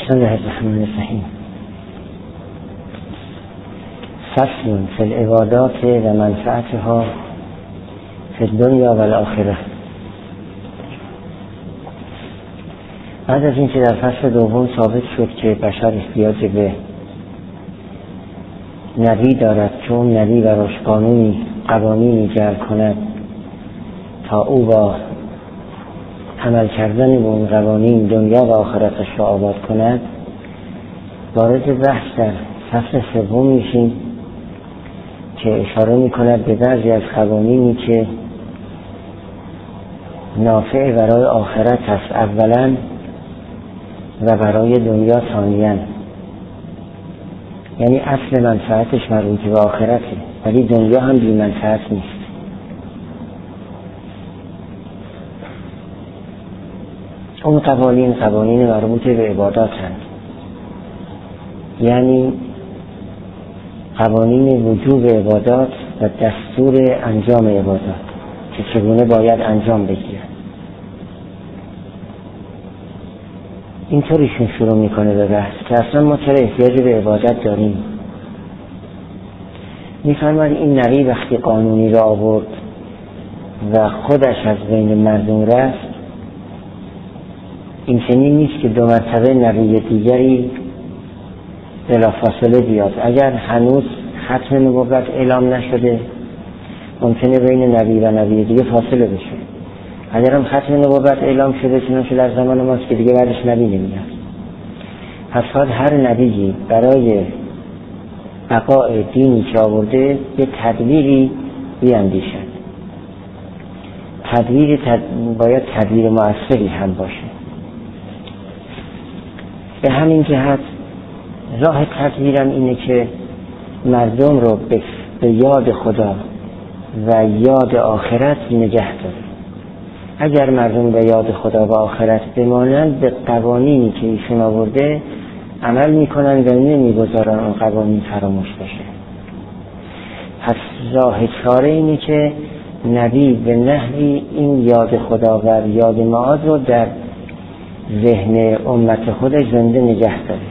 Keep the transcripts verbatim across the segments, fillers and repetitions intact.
بسم الله الرحمن الرحیم. فصل فی العبادات و منفعتها فی الدنیا و الاخره. بعد از اینکه در فصل دوم ثابت شد که بشر احتیاج به نبی دارد، چون نبی براش قانونی قوانینی جعل کند تا او با عمل کردن به اون قوانین دنیا و آخرتش را آباد کند، وارد بحث در فصل سوم میشیم که اشاره میکند به بعضی از قوانینی که نافع برای آخرت است اولا و برای دنیا ثانیاً. یعنی اصل منفعتش مربوط به آخرته، ولی دنیا هم بی منفعت نیست. اون قوانین قوانین مربوط به عبادات هستند، یعنی قوانین وجوب عبادات و دستور انجام عبادات که چگونه باید انجام بگیرد. اینطوریشون شروع میکنه به بحث که اصلا ما چرا احتیاج به عبادت داریم. میفرماید این نبی وقتی قانونی را آورد و خودش از بین مردم رفت، این چنین نیست که دو مرتبه نبی دیگری بلافاصله بیاد. اگر هنوز ختم نبوت اعلام نشده ممکنه بین نبی و نبی دیگه فاصله بشه. اگر هم ختم نبوت اعلام شده چنانچه در زمان ماست که دیگه بعدش نبی نمیاد. پس باید هر نبیی برای بقای دینی که آورده به تدبیری بیاندیشد. تدبیری تد... باید تدبیر مؤثری هم باشه. به همین جهت راه تدبیرم اینه که مردم رو به, به یاد خدا و یاد آخرت نگه داره. اگر مردم به یاد خدا و آخرت بمانند، به قوانینی که ایشون آورده عمل میکنن و نمیگذارن اون قوانین فراموش بشه. پس راه چاره اینه که نبی به نحوی این یاد خدا و یاد معاد رو در ذهن امت خودش زنده نگه داره،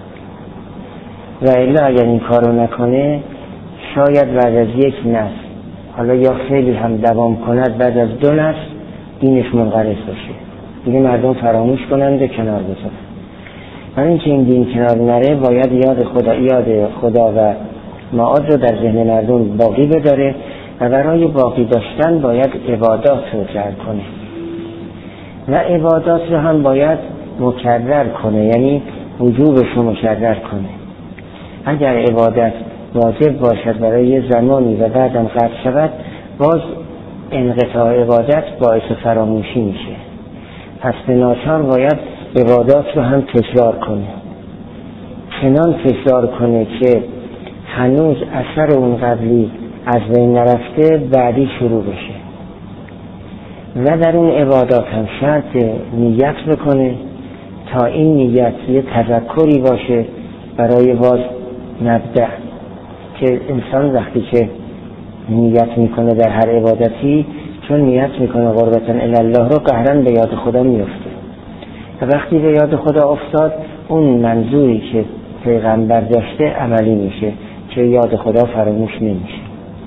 و الا اگر این کارو نکنه شاید بعد از یک نسل، حالا یا خیلی هم دوام کند، بعد از دو نسل دینش منقرض بشه، دیگه مردم فراموش کنند و کنار بذارن. برای اینکه این دین کنار نره باید یاد خدا یاد خدا و معاد رو در ذهن مردم باقی بداره و برای باقی داشتن باید عبادات رو جعل کنه و عبادات رو هم باید مکرر کنه، یعنی وجوبش رو مکرر کنه. اگر عبادت واجب باشد برای یه زمانی و بعدم قطع شود، باز انقطاع عبادت باعث فراموشی میشه. پس به ناچار باید عبادات رو هم تکرار کنه، چنان تکرار کنه که هنوز اثر اون قبلی از بین نرفته، بعدی شروع بشه. و در اون عبادات هم شرط نیت بکنه تا این نیت یه تذکری باشه برای باز مبدأ، که انسان وقتی که نیت میکنه در هر عبادتی، چون نیت میکنه قربتاً الی الله رو قهراً به یاد خدا میفته و وقتی به یاد خدا افتاد اون منظوری که پیغمبر داشته عملی میشه که یاد خدا فراموش نمیشه.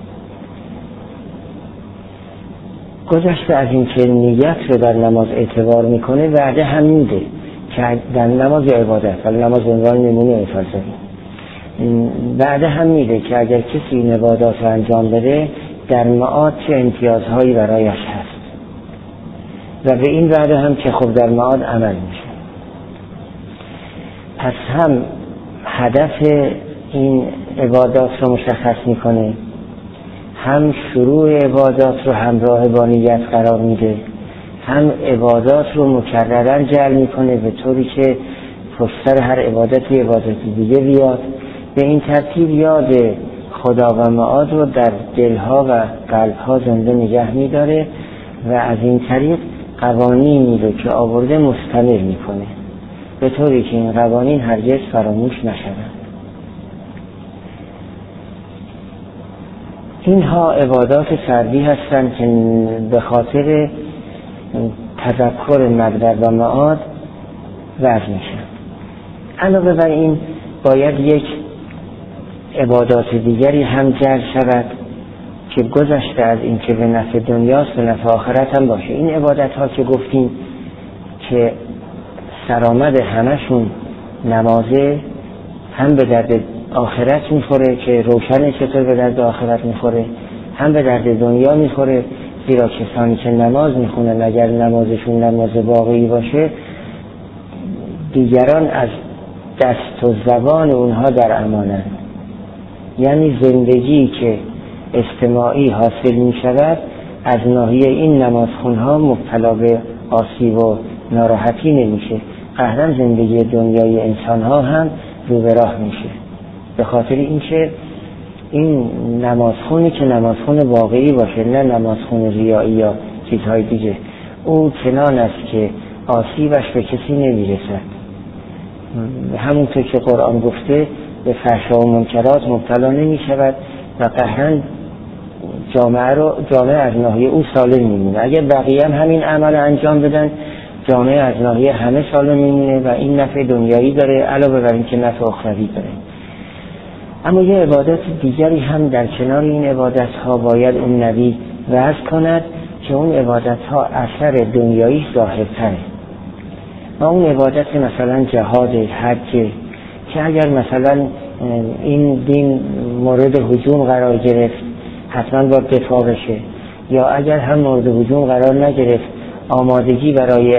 گذشته از این که نیت رو در نماز اعتبار میکنه، وعده هم میده که در نماز عبادت، ولی نماز عنوان نمونه فرضی، وعده هم میده که اگر کسی این عبادات رو انجام بده در معاد چه امتیازهایی برایش هست، و به این وعده هم که خب در معاد عمل میشه. پس هم هدف این عبادات رو مشخص میکنه، هم شروع عبادات رو همراه با نیت قرار میده، هم عبادات رو مکررن جعل میکنه به طوری که پشت هر عبادتی عبادتی دیگه بیاد. به این ترتیب یاد خدا و معاد رو در دلها و قلبها زنده نگه میداره و از این طریق قوانینی رو که آورده مستمر میکنه به طوری که این قوانین هرگز فراموش نشوند. اینها عبادات فردی هستند که به خاطر تذکر مبدأ و معاد وضع میشن. علاوه بر این باید یک عبادات دیگری هم جلب شود که گذشته از این که به نفع دنیاست به نفع آخرت هم باشه. این عبادت ها که گفتیم که سرآمد همشون نمازه، هم به درد آخرت میخوره که روشن چطور به درد آخرت میخوره، هم به درد دنیا میخوره، زیرا کسانی که نماز میخونن اگر نمازشون نماز واقعی باشه دیگران از دست و زبان اونها در امانند. یعنی زندگی که اجتماعی حاصل میشود از ناحیه این نمازخونها مبتلا به آسیب و ناراحتی نمیشه، قهرن زندگی دنیای انسانها هم رو به راه میشه. به خاطر اینکه این نمازخونی که نمازخون واقعی باشه، نه نمازخون ریایی یا چیزهای دیگه، او چنان است که آسیبش به کسی نمیرسد. همونطور که قرآن گفته به فحشا و منکرات مبتلا نمی شود و قهرن جامعه رو جامعه از ناحیه او سالم میمونه. اگر بقیه هم همین عمل انجام بدن جامعه از ناحیه همه سالم میمونه و این نفع دنیایی داره علاوه بر این که نفع اخروی داره. اما یه عبادت دیگری هم در کنار این عبادت ها باید اون نبی وعظ کند که اون عبادت ها اثر دنیایی ظاهرتره. و اون عبادت مثلا جهاد، حج، که اگر مثلا این دین مورد هجوم قرار گرفت حتما باید دفاع بشه، یا اگر هم مورد هجوم قرار نگرفت آمادگی برای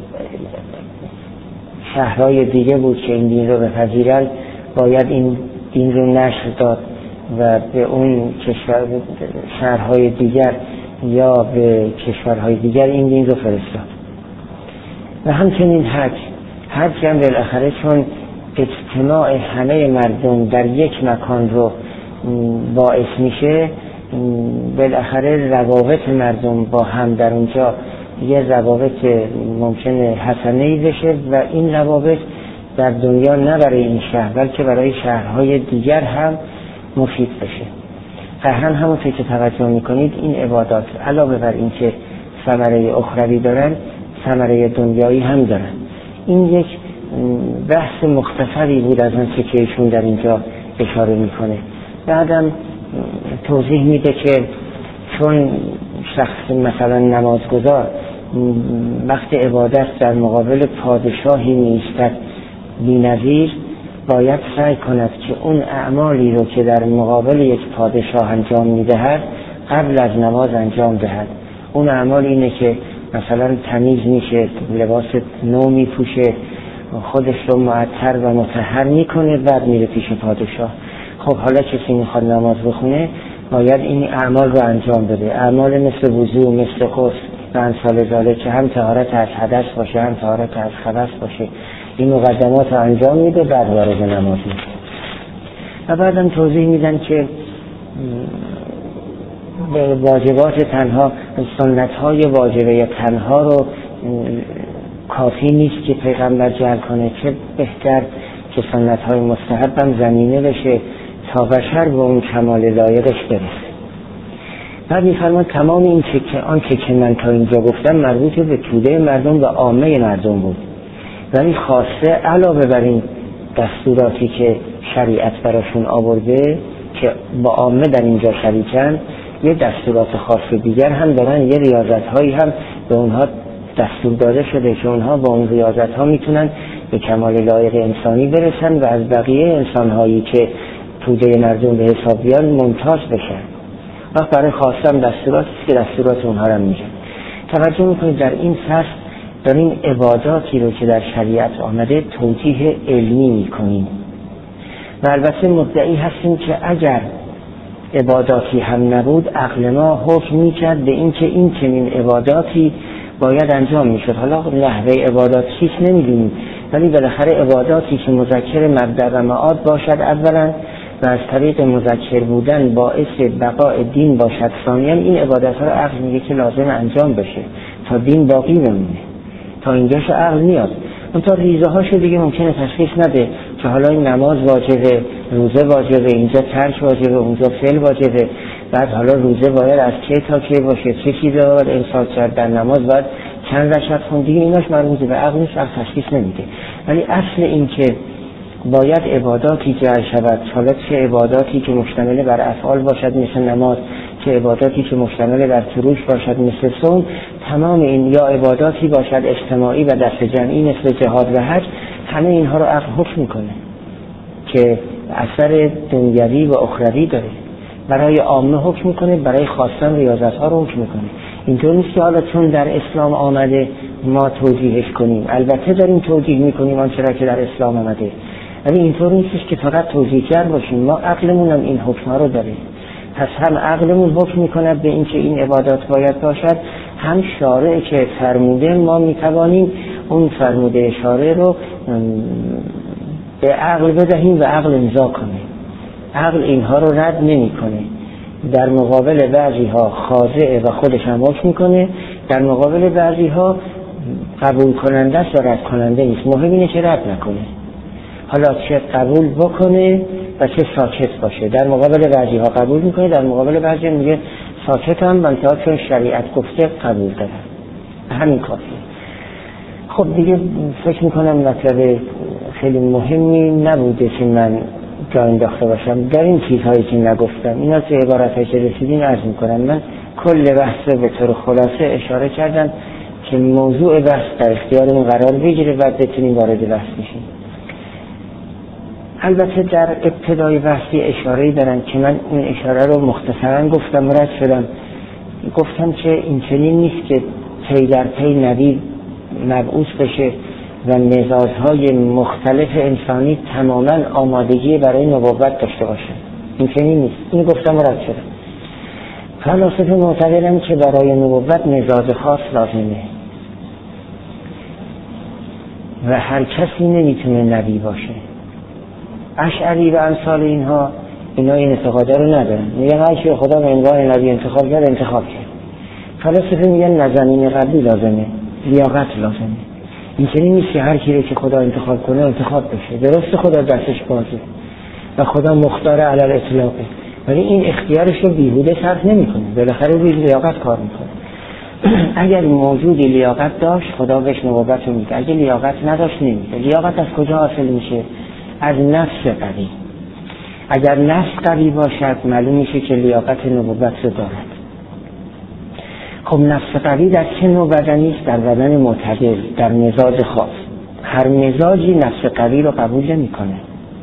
شهرهای دیگه بود که این دین رو بپذیرن، باید این دین رو نشر داد و به اون کشور شهرهای دیگر یا به کشورهای دیگر این دین رو فرستاد. و همچنین حج حج هم بالاخره چون اجتماع همه مردم در یک مکان رو باعث میشه، بالاخره روابط مردم با هم در اونجا یه روابط ممکنه حسنه‌ای بشه و این روابط در دنیا نه برای این شهر بلکه برای شهرهای دیگر هم مفید بشه. قهرن همونطور که توجه میکنید این عبادات علاوه بر این که ثمره اخروی دارن ثمره دنیایی هم دارن. این یک بحث مختصری بود از اون که ایشون در اینجا اشاره میکنه. بعدم توضیح میده که چون شخص مثلا نمازگزار وقت عبادت در مقابل پادشاهی نیستد بی‌نظیر، باید سعی کند که اون اعمالی رو که در مقابل یک پادشاه انجام میدهد قبل از نماز انجام دهد. اون اعمال اینه که مثلا تمیز میشه، لباس نو میپوشه، خودش رو معطر و مطهر میکنه، بعد میره پیش پادشاه. خب حالا کسی میخواد نماز بخونه باید این اعمال رو انجام بده، اعمال مثل وضو، مثل غسل و امثال ذالک که هم طهارت از حدث باشه هم طهارت از خبث باشه. این مقدمات رو انجام میده بعد وارد نماز میشه. و بعدم توضیح میدن که به واجبات تنها سنت های واجبه تنها رو کافی نیست که پیغمبر جعل کنه، چه بهتر که سنت های مستحب هم زمینه بشه تا بشر به اون کمال لایقش برسه. بعد میفرمان تمام این که آن که من تا اینجا گفتم مربوط به توده مردم و عامه مردم بود، ولی خاصه علاوه بر این دستوراتی که شریعت براشون آورده که با عامه در اینجا شریکن، یه دستورات خاص دیگر هم دارن، یه ریاضت هایی هم به اونها دستور داده شده که اونها با اون ریاضت ها میتونن به کمال لایق انسانی برسن و از بقیه انسان هایی که توده مردم به حساب بیان ممتاز بشن. وقت برای خاصه هم دستوراتی که دستورات اونها رو میگن. توجه میکنید در این فصل داریم عباداتی رو که در شریعت آمده توجیه علمی میکنیم و البته مدعی هستیم که اگر عباداتی هم نبود عقل ما حکم میکرد به این که این چنین عباداتی باید انجام میشد. حالا نحوه عبادات چیست نمیدونیم، ولی بالاخره عباداتی که مذکر مبدأ و معاد باشد اولا و از طریق مذکر بودن باعث بقاء دین باشد ثانیاً، این عبادت ها رو عقل میگه که لازم انجام بشه تا دین باقی بمونه. تا اینجاش عقل میاد. اون تا ریزه هاشو دیگه ممکنه تشخیص نده که حالا این نماز واجبه، روزه واجبه، اینجا ترک واجبه، اونجا فعل واجبه، بعد حالا روزه باید از کی تا کی باشه، چه چیزا باید امسال کرد، در نماز باید چند رکعت خوند، دیگه ایناش مربوط به عقل نیست، عقل تشخیص نمیده. ولی اصل این که باید عباداتی جعل شود، حالا چه عباداتی که مشتمل بر افعال باشد مثل نماز، چه عباداتی که مشتمل بر فروش باشد مثل صوم، تمام این یا عباداتی باشد اجتماعی و دست جمعی مثل جهاد و حج، همه اینها رو عقل حکم میکنه که اثر دنیوی و اخروی داره. برای عامه حکم میکنه، برای خاصان ریاضت ها رو حکم میکنه. اینطور نیست که حالا چون در اسلام آمده ما توجیهش کنیم. البته داریم توجیه میکنیم آنچه را که در اسلام آمده، ولی اینطور نیست که فقط توجیهگر باشیم. ما عقلمون هم این حکم ها رو داره. پس هم عقلمون حکم میکند به اینکه این عبادات باید باشد، هم شارع که فرموده ما میتوانیم اون فرموده شارع رو به عقل بدهیم و عقل امضا کنه. عقل اینها رو رد نمی کنه، در مقابل بعضی ها خاضع و خودش هم حکم میکنه، در مقابل بعضی ها قبول کننده است و رد کننده نیست. مهم اینه که رد نکنه، حالا چه قبول بکنه و چه ساکت باشه. در مقابل بعضی ها قبول میکنه، در مقابل بعضی ها میگه ساکت هم منتها چون شریعت گفته قبول داره. همین کافیه. خب دیگه فکر میکنم مطلب خیلی مهمی نبوده که من جا انداخته باشم. در این چیزهایی که نگفتم، اینا که عبارتهایی که رسیدین عرض میکنم. من کل بحث به طور خلاصه اشاره کردم که موضوع بحث در اختیارمون قرار بگیره، بعد بتونیم وارد بحث بشیم. البته در ابتدای بحثی اشاره‌ای دارم که من این اشاره رو مختصرا گفتم، رد شدم. گفتم که این چنین نیست که پی در پی نبی مبعوث بشه و مزاج‌های مختلف انسانی تماماً آمادگی برای نبوت داشته باشه. این چنین نیست. این گفتم رد شدم. فلاسفه معتقدند که برای نبوت مزاج خاص لازمه و هر کسی نمیتونه نبی باشه. اشعری و امثال اینها اینا این اعتقاده رو ندارن، میگن هر کی خدا به عنوان نبی انتخاب کرد انتخاب کرد. فلاسفه میگن نزنین قبلی لازمه، لیاقت لازمه. این چنین نیست که هر کی رو که خدا انتخاب کنه انتخاب بشه. درسته خدا دستش بازه و خدا مختار علی الاطلاقه، ولی این اختیارش رو بیهوده صرف نمیکنه، بالاخره روی لیاقت کار میکنه. اگر موجودی لیاقت داشت خدا بهش نبوت رو میده، اگه لیاقت نداشت نمیده. لیاقت از کجا حاصل میشه؟ از نفس قوی. اگر نفس قوی باشد معلوم میشه که لیاقت نبوت رو دارد. خب نفس قوی در چه نوع بدنی است؟ در بدن معتدل، در مزاج خاص. هر مزاجی نفس قوی رو قبول نمیکنه.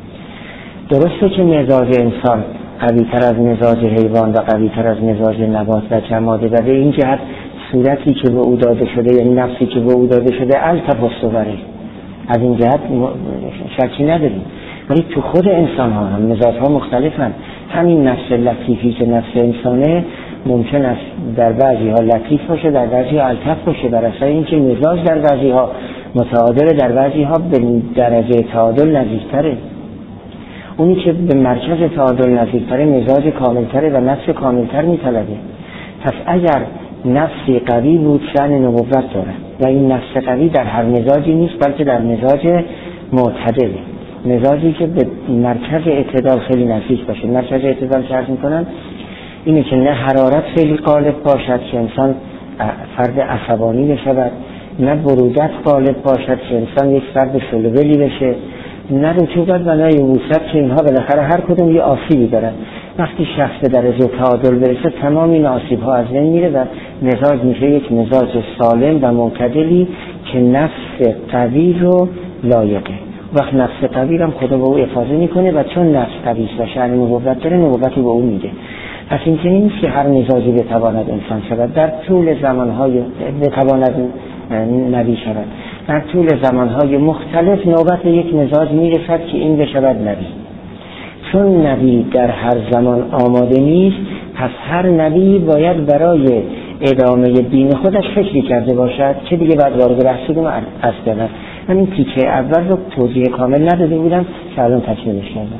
درسته که مزاج انسان قوی تر از مزاج حیوان و قوی تر از مزاج نبات و جماده و به این جهت صورتی که به او داده شده، یعنی نفسی که به او داده شده الطف الصوره، از این جهت شکی نداریم. ولی تو خود انسان ها هم مزاج ها مختلفن. همین نفس لطیفی که نفس انسانه ممکن است در بعضی ها لطیف باشه، در بعضی ها الطف باشه، بر اساس اینکه مزاج در بعضی ها متعادل، در بعضی ها به درجه تعادل نزدیکتره. اونی که به مرکز تعادل نزدیکتره مزاج کاملتره و نفس کاملتر میطلبه. پس اگر نفسی قوی بود شأن نبوت داره و این نفس قوی در هر مزاجی نیست بلکه در مزاج معتدله، مزاجی که به مرکز اعتدال خیلی نزدیک باشه. مرکز اعتدال چه عرض میکنن؟ اینه که نه حرارت خیلی غالب باشد که انسان فرد عصبانی بشود، نه برودت غالب باشد که انسان یک فرد شلوولی بشه، نه رطوبت و نه یبوست که اینها بالاخره هر کدوم یه آسیبی دارن. وقتی شخص در درجه تعادل برسه تمام این آسیب ها از بین میره و مزاج میشه یک مزاج سالم و معتدلی که نفس قوی رو لایقه. وقت نفس قوی رو هم خدا به او افاضه میکنه و چون نفس قوی و شأن نبوت داره نبوتی به او میده. پس این که نیست که هر مزاجی بتواند انسان شود، در طول زمانهای بتواند نبی شود. در طول زمانهای مختلف نوبت یک مزاج میرسد که این بشود نبی. چون نبی در هر زمان آماده نیست، پس هر نبی باید برای ادامه دین خودش فکری کرده باشد که دیگه بعد وارد بحث شدیم از دارم. من این تیکه اول رو توضیح کامل نداده بودم که الان تکمیلش کردم.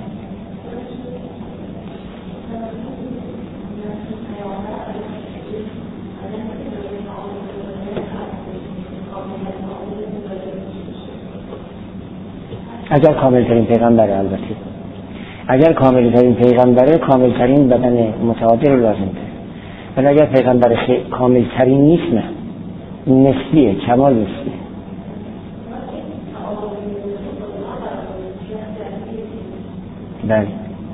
اگر کامل ترین پیغمبره، البته اگر کامل ترین پیغمبره کامل ترین بدن متعادل لازم داره، ولی اگر پیغمبر کامل ترین نیست نه، نسبیه، کمال نسبیه. بله.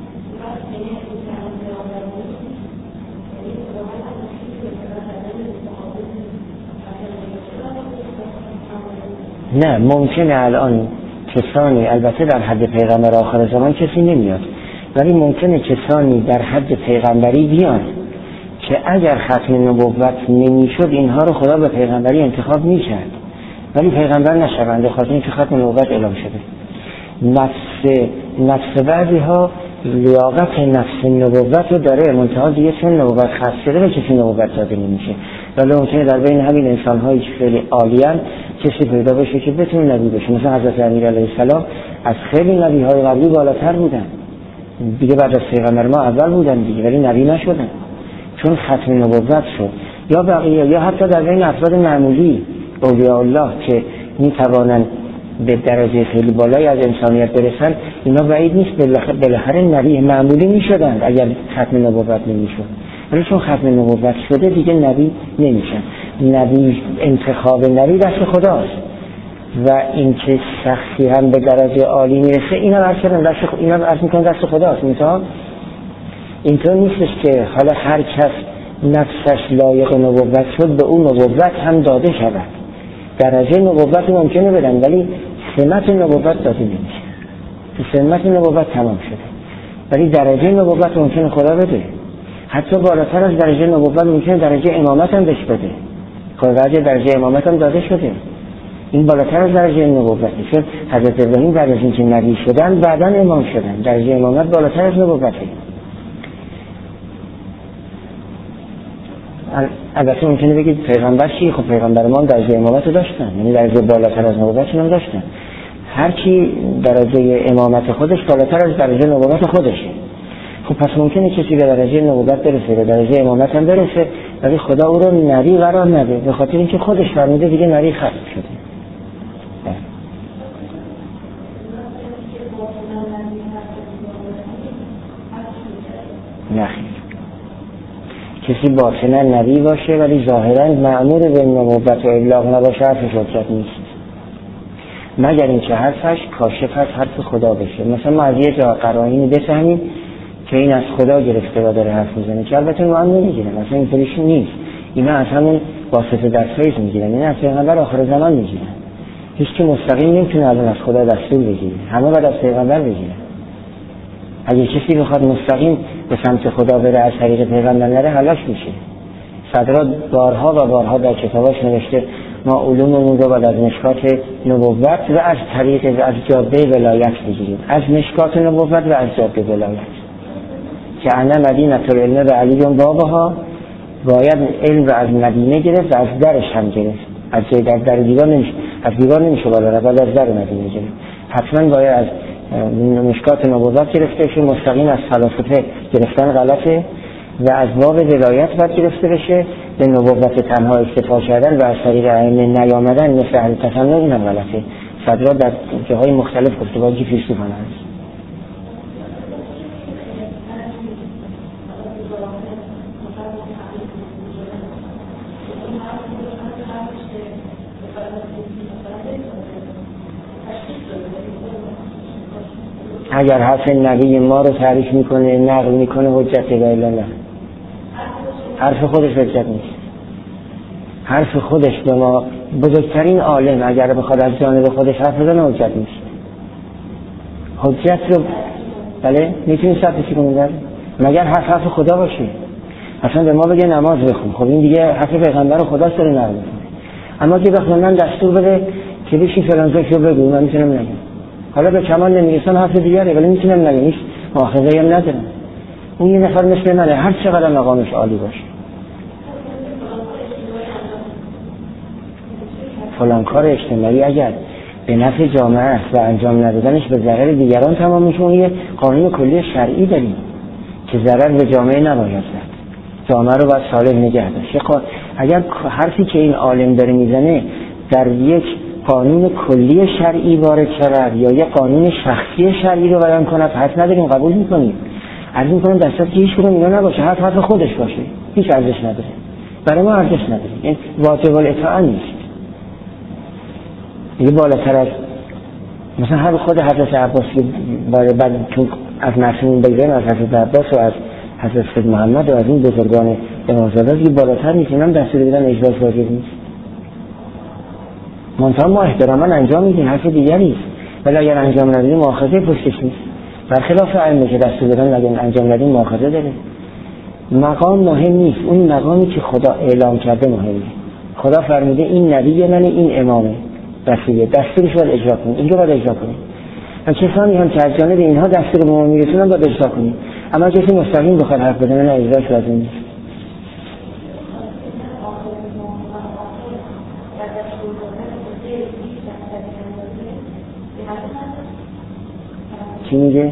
نه ممکنه الان کسانی، البته در حد پیغمبر آخر زمان کسی نمیاد، ولی ممکنه کسانی در حد پیغمبری بیان که اگر ختم نبوت نمیشد اینها رو خدا به پیغمبری انتخاب میکرد ولی پیغمبر نشوند، به خاطر اینکه ختم نبوت اعلام شده. نفس نفس بعضی ها لیاقت نفس نبوت رو داره، منتها دیگه چون نبوت خاص شده به کسی نبوت داده نمیشه، ولی ممکنه در بین همین انسان هایی که خیلی عالیان کسی پیدا بشه که بتونه نبی بشه. مثلا حضرت امیر علیه السلام از خیلی نبی های قبلی بالاتر بودن دیگه، بعد از پیغمبر ما اول بودن دیگه، ولی نبی نشدن چون ختم نبوت شد. یا بقیه، یا حتی در بین افراد معمولی اولیاء الله که میتوانند به درجه خیلی بالایی از انسانیت برسن، اینا بعید نیست بالاخره نبی معمولی میشدن اگر ختم نبوت نمیشد، ولی چون ختم نبوت شده دیگه نبی نمیشن. نبی، انتخاب نبی دست خداست و اینکه شخصی هم به درجه عالی میرسه اینا عرض کردن دست خدا، اینا عرض میکنن دست خداست. مثلا اینطور نیستش که حالا هر کس نفسش لایق نبوت شد به اون نبوت هم داده شود. درجه نبوت ممکنه بدن ولی سمت نبوت داده نمیشه. سمت نبوت تمام شده ولی درجه نبوت ممکنه خدا بده. حتی بالاتر از درجه نبوت ممکنه درجه امامت هم بهش بده. خدا درجه امامت هم داده شده. این بالاتر از درجه نبوت میشه. حضرت ابراهیم بعد از اینکه نبی شدن بعداً امام شدن. درجه امامت بالاتر از نبوته. البته ممکنه بگید پیغمبر چی؟ خب پیغمبر ما درجه امامت رو داشتن، یعنی درجه بالاتر از نبوت هم داشتن. هر کی درجه امامت خودش بالاتر از درجه نبوت خودشه. خب پس ممکنه کسی به درجه نبوت برسه، به درجه امامت هم برسه، ولی خدا او رو نبی قرار نده به خاطر اینکه خودش فرموده دیگه نبی ختم شده. نه کسی باطنا نبی باشه ولی ظاهرا مأمور به نبوت و ابلاغ نباشه حرفش حجت نیست، مگر اینکه حرفش کاشف از حرف خدا بشه. مثلا ما از یه جا قرائنی بفهمیم که این از خدا گرفته و داره حرف میزنه که البته ما هم نمیگیرن، مثلا اینطوریش نیست، اینا از همون واسطه دستایش میگیرن، این از پیغمبر آخر زمان میگیرن. هیچ که مستقیم نمیتونه الان از خدا دستور بگیره، همه باید از پیغمبر بگیرن. اگه کسی بخواد مستقیم به سمت خدا بره از طریق پیغمبر نره هلاک میشه. صدرات بارها و بارها در کتاباش نوشته ما علوممون رو باید از مشکات نبوت و از طریق از جاده ولایت بگیریم، از مشکات نبوت و از جاده ولایت. که انا مدینه العلم و علی بابها، باید علم رو از مدینه گرفت و از درش هم گرفت، از جای در در دیوار نمیشه، از دیوار نمیشه بالا رفت، از در مدینه گرفت. حتما باید از مشکات نبوت گرفته بشه، مستقیم از فلاسفه گرفتن غلطه و از باب ولایت باید گرفته بشه، به نبوت تنها اکتفا کردن و از طریق ائمه نیامدن مثل اهل تسنن اینم غلطه. صدرا در جاهای مختلف گفته باید فیلسوفانه است. اگر حرف نبی ما رو تعریف میکنه نقل میکنه حجت الا الله، حرف خودش حجت نیست. حرف خودش به ما بزرگترین عالم اگر بخواد از جانب خودش حرف بزنه حجت نیست. حجت رو بله میتونی ثابت کنید مگر حرف حرف خدا باشه. اصلا به ما بگه نماز بخون، خب این دیگه حرف پیغمبر خدا سر نقل میکنه. اما که بخوام من دستور بده که بشین فلان رو بگو، من میتونم نگم. حالا به کمال نمیرسن حرف دیگره ولی میتونم نگم، هیچ مؤاخذه‌ای هم ندارم. اون یه نفر مثل منه هر چقدر مقامش عالی باشه، فلان کار اجتماعی اگر به نفع جامعه است و انجام ندادنش به ضرر دیگران تمام میشه، اون یه قانون کلی شرعی داریم که ضرر به جامعه نباید زد، جامعه رو باید صالح نگه داشت. اگر حرفی که این عالم داره میزنه در یک قانون کلی شرعی وارد شود یا یک قانون شخصی شرعی رو بیان کنه، حرف نداریم قبول میکنیم. عرض میکنم در صورتی که هیچ کدوم اینا نباشه، حرف حرف خودش باشه، هیچ ارزش نداره، برای ما ارزش نداره، این واجب الاطاعه نیست. دیگه بالاتر از مثلا هر خود حضرت عباس بعد تو از معصومین بگیریم، از حضرت عباس و از حضرت سید محمد و از این بزرگان امامزاده که بالاتر میتونم دستور بدن اجراش واجب نیست. منتها ما احتراما انجام میدیم، حرف دیگری است، ولی اگر انجام ندیم مؤاخذه پشتش نیست. برخلاف علمه که دستور بدن اگر انجام ندیم مؤاخذه داره. مقام مهم نیست، اون مقامی که خدا اعلام کرده مهمه. خدا فرموده این نبی منه، این امامه، رسوله، دستورش باید اجرا کنیم، این رو باید اجرا کنیم. و کسانی هم که از جانب اینها دستور به ما میرسونن باید اجرا کنیم. اما کسی مستقیم بخواد حرف بزنه نه، اجراش لازم نیست. چی میگه؟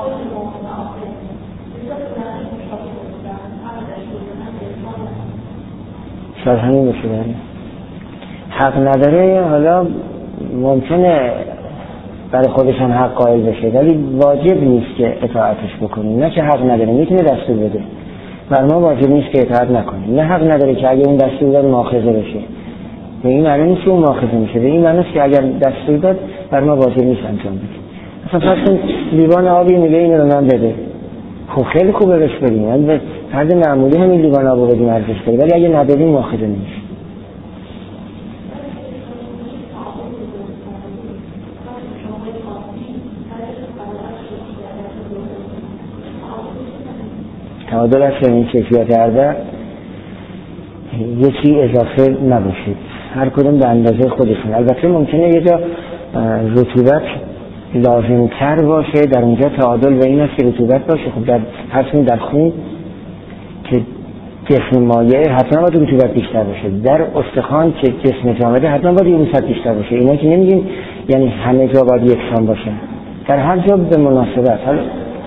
شاید همین باشه. داره حق نداره، حالا ممکنه برای خودشان حق قائل بشه ولی واجب نیست که اطاعتش بکنیم. نه که حق نداره، میتونه دستور بده، بر ما واجب نیست که اطاعت نکنیم. نه حق نداره که اگه اون دستور داد مؤاخذه بشه، به این معنی نیست که اون مؤاخذه میشه، به این معنی است که اگر دستور داد بر ما واجب نیست انجام بدیم. اصلا فرض کن لیوان آبی میگه اینو به من بده، خب خیلی خوبه بهش بدیم، یعنی فرد معمولی همین لیوان آبو بدیم ارزش داره، ولی اگه ندادیم مؤاخذه نمیشه. تعادل است که این کیفیت عرضه یکی اضافه نباشید، هر کدوم به اندازه خودشون. البته ممکنه یه جا رطوبت لازمتر باشه، در اونجا تعادل به این است که رطوبت باشه. خب در حتما در خون که جسم مایع حتما باید رطوبت بیشتر باشه، در استخوان که جسم جامده حتما باید یبوست بیشتر باشه. اینا که نمیگیم یعنی همه جا باید یکسان باشه، در هر جا به مناسبت. حالا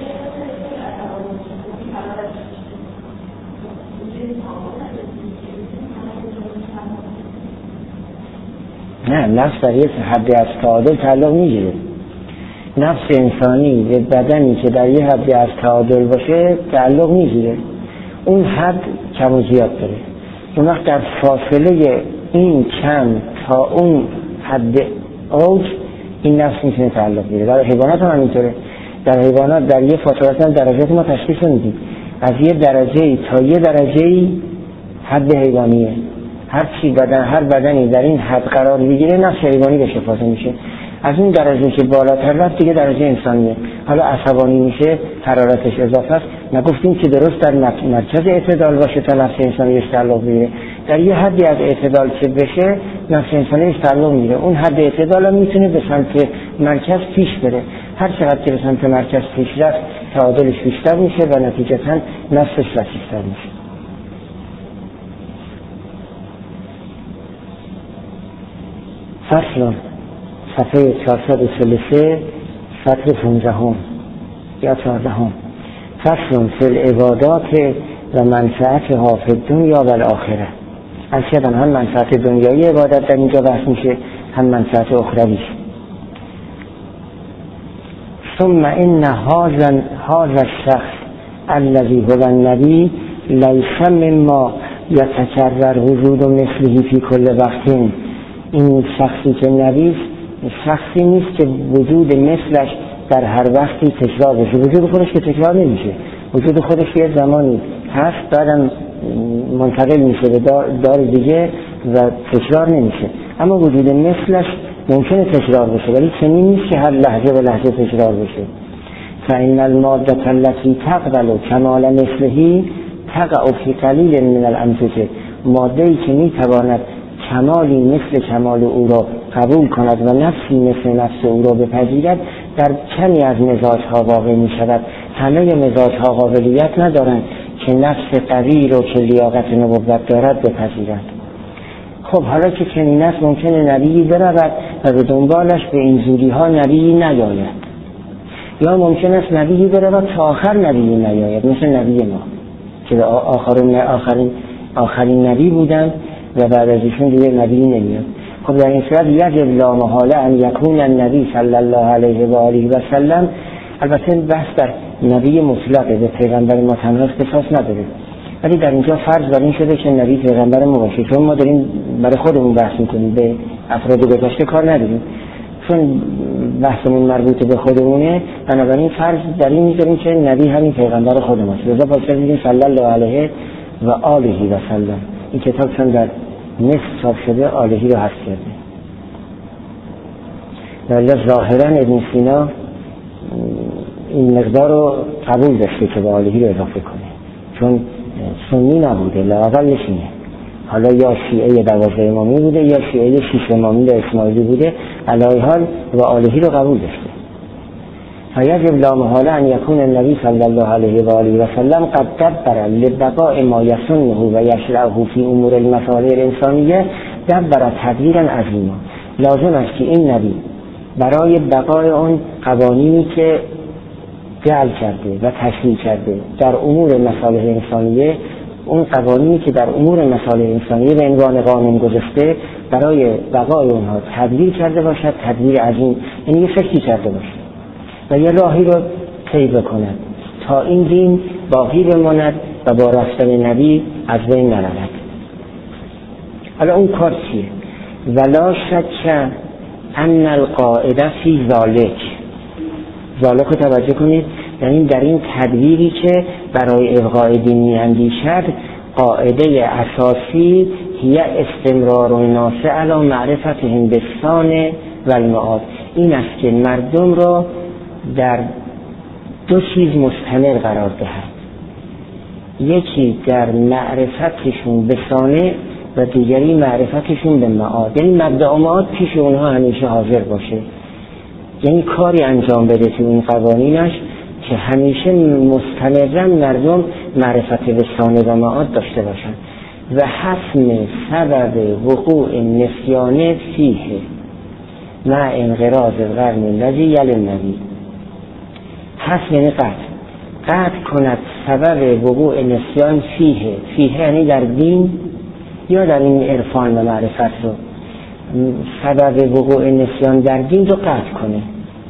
نه، نفس در یه حدی از تعادل تعلق میگیره. نفس انسانی به بدنی که در یه حدی از تعادل باشه تعلق میگیره، اون حد کم و زیاد داره. اون وقت در فاصله این کم تا اون حد اوج این نفس میتونه تعلق بگیره. در حیوانات هم همینطوره. در حیوانات در یه فاصله هم درجات ما تشخیص میدیم، از یه درجه‌ای تا یه درجه‌ای حد حیوانیه. هر چی بدن هر بدنی در این حد قرار میگیره نفس حیوانی بهش اضافه میشه. از این درجه که بالاتر رفت دیگه درجه انسانیه. حالا عصبانی میشه، حرارتش اضافه است. نگفتیم که درست در مرکز اعتدال باشه تا نفس انسانی بهش تعلق بگیره. در یه حدی از اعتدال که بشه نفس انسانی بهش تعلق میگیره. اون حد اعتدال هم میتونه به سمت مرکز پیش بره. هر چقدر که به سمت مرکز پیش رفت تعادلش بیشتر میشه و نتیجتاً نفسش رسیدتر میشه. فصل صفحه چهارصد و چهل و سه سطر پانزده یا چهارده. فصل فی العبادات و منفعت ها فی الدنیا و الاخره. از کردن هم منفعت دنیایی عبادت در اینجا بحث میشه، هم منفعت اخرویش. ثم ان هذا هذا الشخص الذي هو النبی لیس مما یتکرر وجود مثله فی کل وقت. این شخصی که نبی شخصی نیست که وجود مثلش در هر وقتی تکرار بشه. وجود خودش که تکرار نمیشه، وجود خودش یه زمانی هست بعدم منتقل میشه به دار دیگه و تکرار نمیشه. اما وجود مثلش ممکنه تکرار بشه ولی چنین نیست که هر لحظه به لحظه تکرار بشه. فإن المادة التي تقبل کمال مثله تقع فی قلیل من الأنفس. ماده‌ای که میتواند کمالی مثل کمال او را قبول کند و نفسی مثل نفس او را بپذیرد در کمی از مزاجها واقع می شود. همه مزاجها قابلیت ندارند که نفس قوی را که لیاقت نبوت دارد بپذیرد. خب حالا که چنین است ممکنه نبیی برود و به دنبالش به این زودی ها نبیی نیاید، یا ممکن است نبیی برود تا آخر نبیی نیاید، مثل نبی ما که آخرین آخرین آخرین نبی بودند و بعد از ایشون دیگه نبی نمیاد. خب در این صورت یجب لا محاله ان یکون النبی صلی الله علیه و آله و سلم. البته بحث در نبی مطلقه، به پیغمبر ما تنها اختصاص نداره، ولی در اینجا فرض بر این شده که نبی پیغمبر ما باشه، چون ما داریم برای خودمون بحث میکنیم، به افراد گذشته کار نداریم. چون بحثمون مربوط به خودمونه، بنابراین فرض در این میذاریم که نبی همین پیغمبر خود ماست. لذا پس میگیم صلی الله علیه و آله و سلم. این کتاب چون در مصر چاپ شده آلهی رو حذف کرده. ولی ظاهرا ابن سینا این مقدار رو قبول داشته که به آلهی رو اضافه کنه، چون سنی نبوده، لااقلش اینه. حالا یا شیعه دوازده امامی بوده یا شیعه شیش امامی و اسماعیلی بوده، علی حال و آلهی رو قبول داشته. فیجب لا محاله ان یکون النبی صلی الله علیه و آله و سلم قد دبر لبقاء ما یسنه و یشرعه فی امور المصالح الانسانیه دبر تدبیرا عظیما. لازم است که این نبی برای بقای اون قوانینی که جعل کرده و تشریع کرده در امور مصالح انسانیه، اون قوانینی که در امور مصالح انسانیه به عنوان قانون گذاشته، برای بقای اونها تدبیر کرده باشد، تدبیر عظیم، یعنی یه فکری کرده باشد و یه راهی رو طی بکند تا این دین باقی بماند و با رفتن نبی از بین نرود. حالا اون کار چیه؟ ولا شک ان القاعده فی ذالک. ذالک رو توجه کنید، یعنی در این تدبیری که برای ابقاء دین می‌اندیشد، قاعده اساسی هی استمرار الناس علی معرفتهم بالثان و المعاد. این است که مردم را در دو چیز مستمر قرار دهد، یکی در معرفتشون به ثانه و دیگری معرفتشون به معاد. یعنی مبدأ و معاد پیش اونها همیشه حاضر باشه، یعنی کاری انجام بده تو این قوانینش که همیشه مستمرا مردم معرفت به ثانه و معاد داشته باشند. و حسم سبب وقوع نسیان فیه مع انقراض القرن الذی یلی النبی. حسم یعنی قطع، قطع کند سبب وقوع نسیان فیه. فیه یعنی در دین یا در این عرفان و معرفت رو، سبب وقوع نسیان در دین رو قطع کنه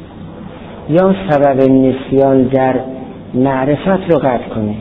یا سبب نسیان در معرفت رو قطع کنه.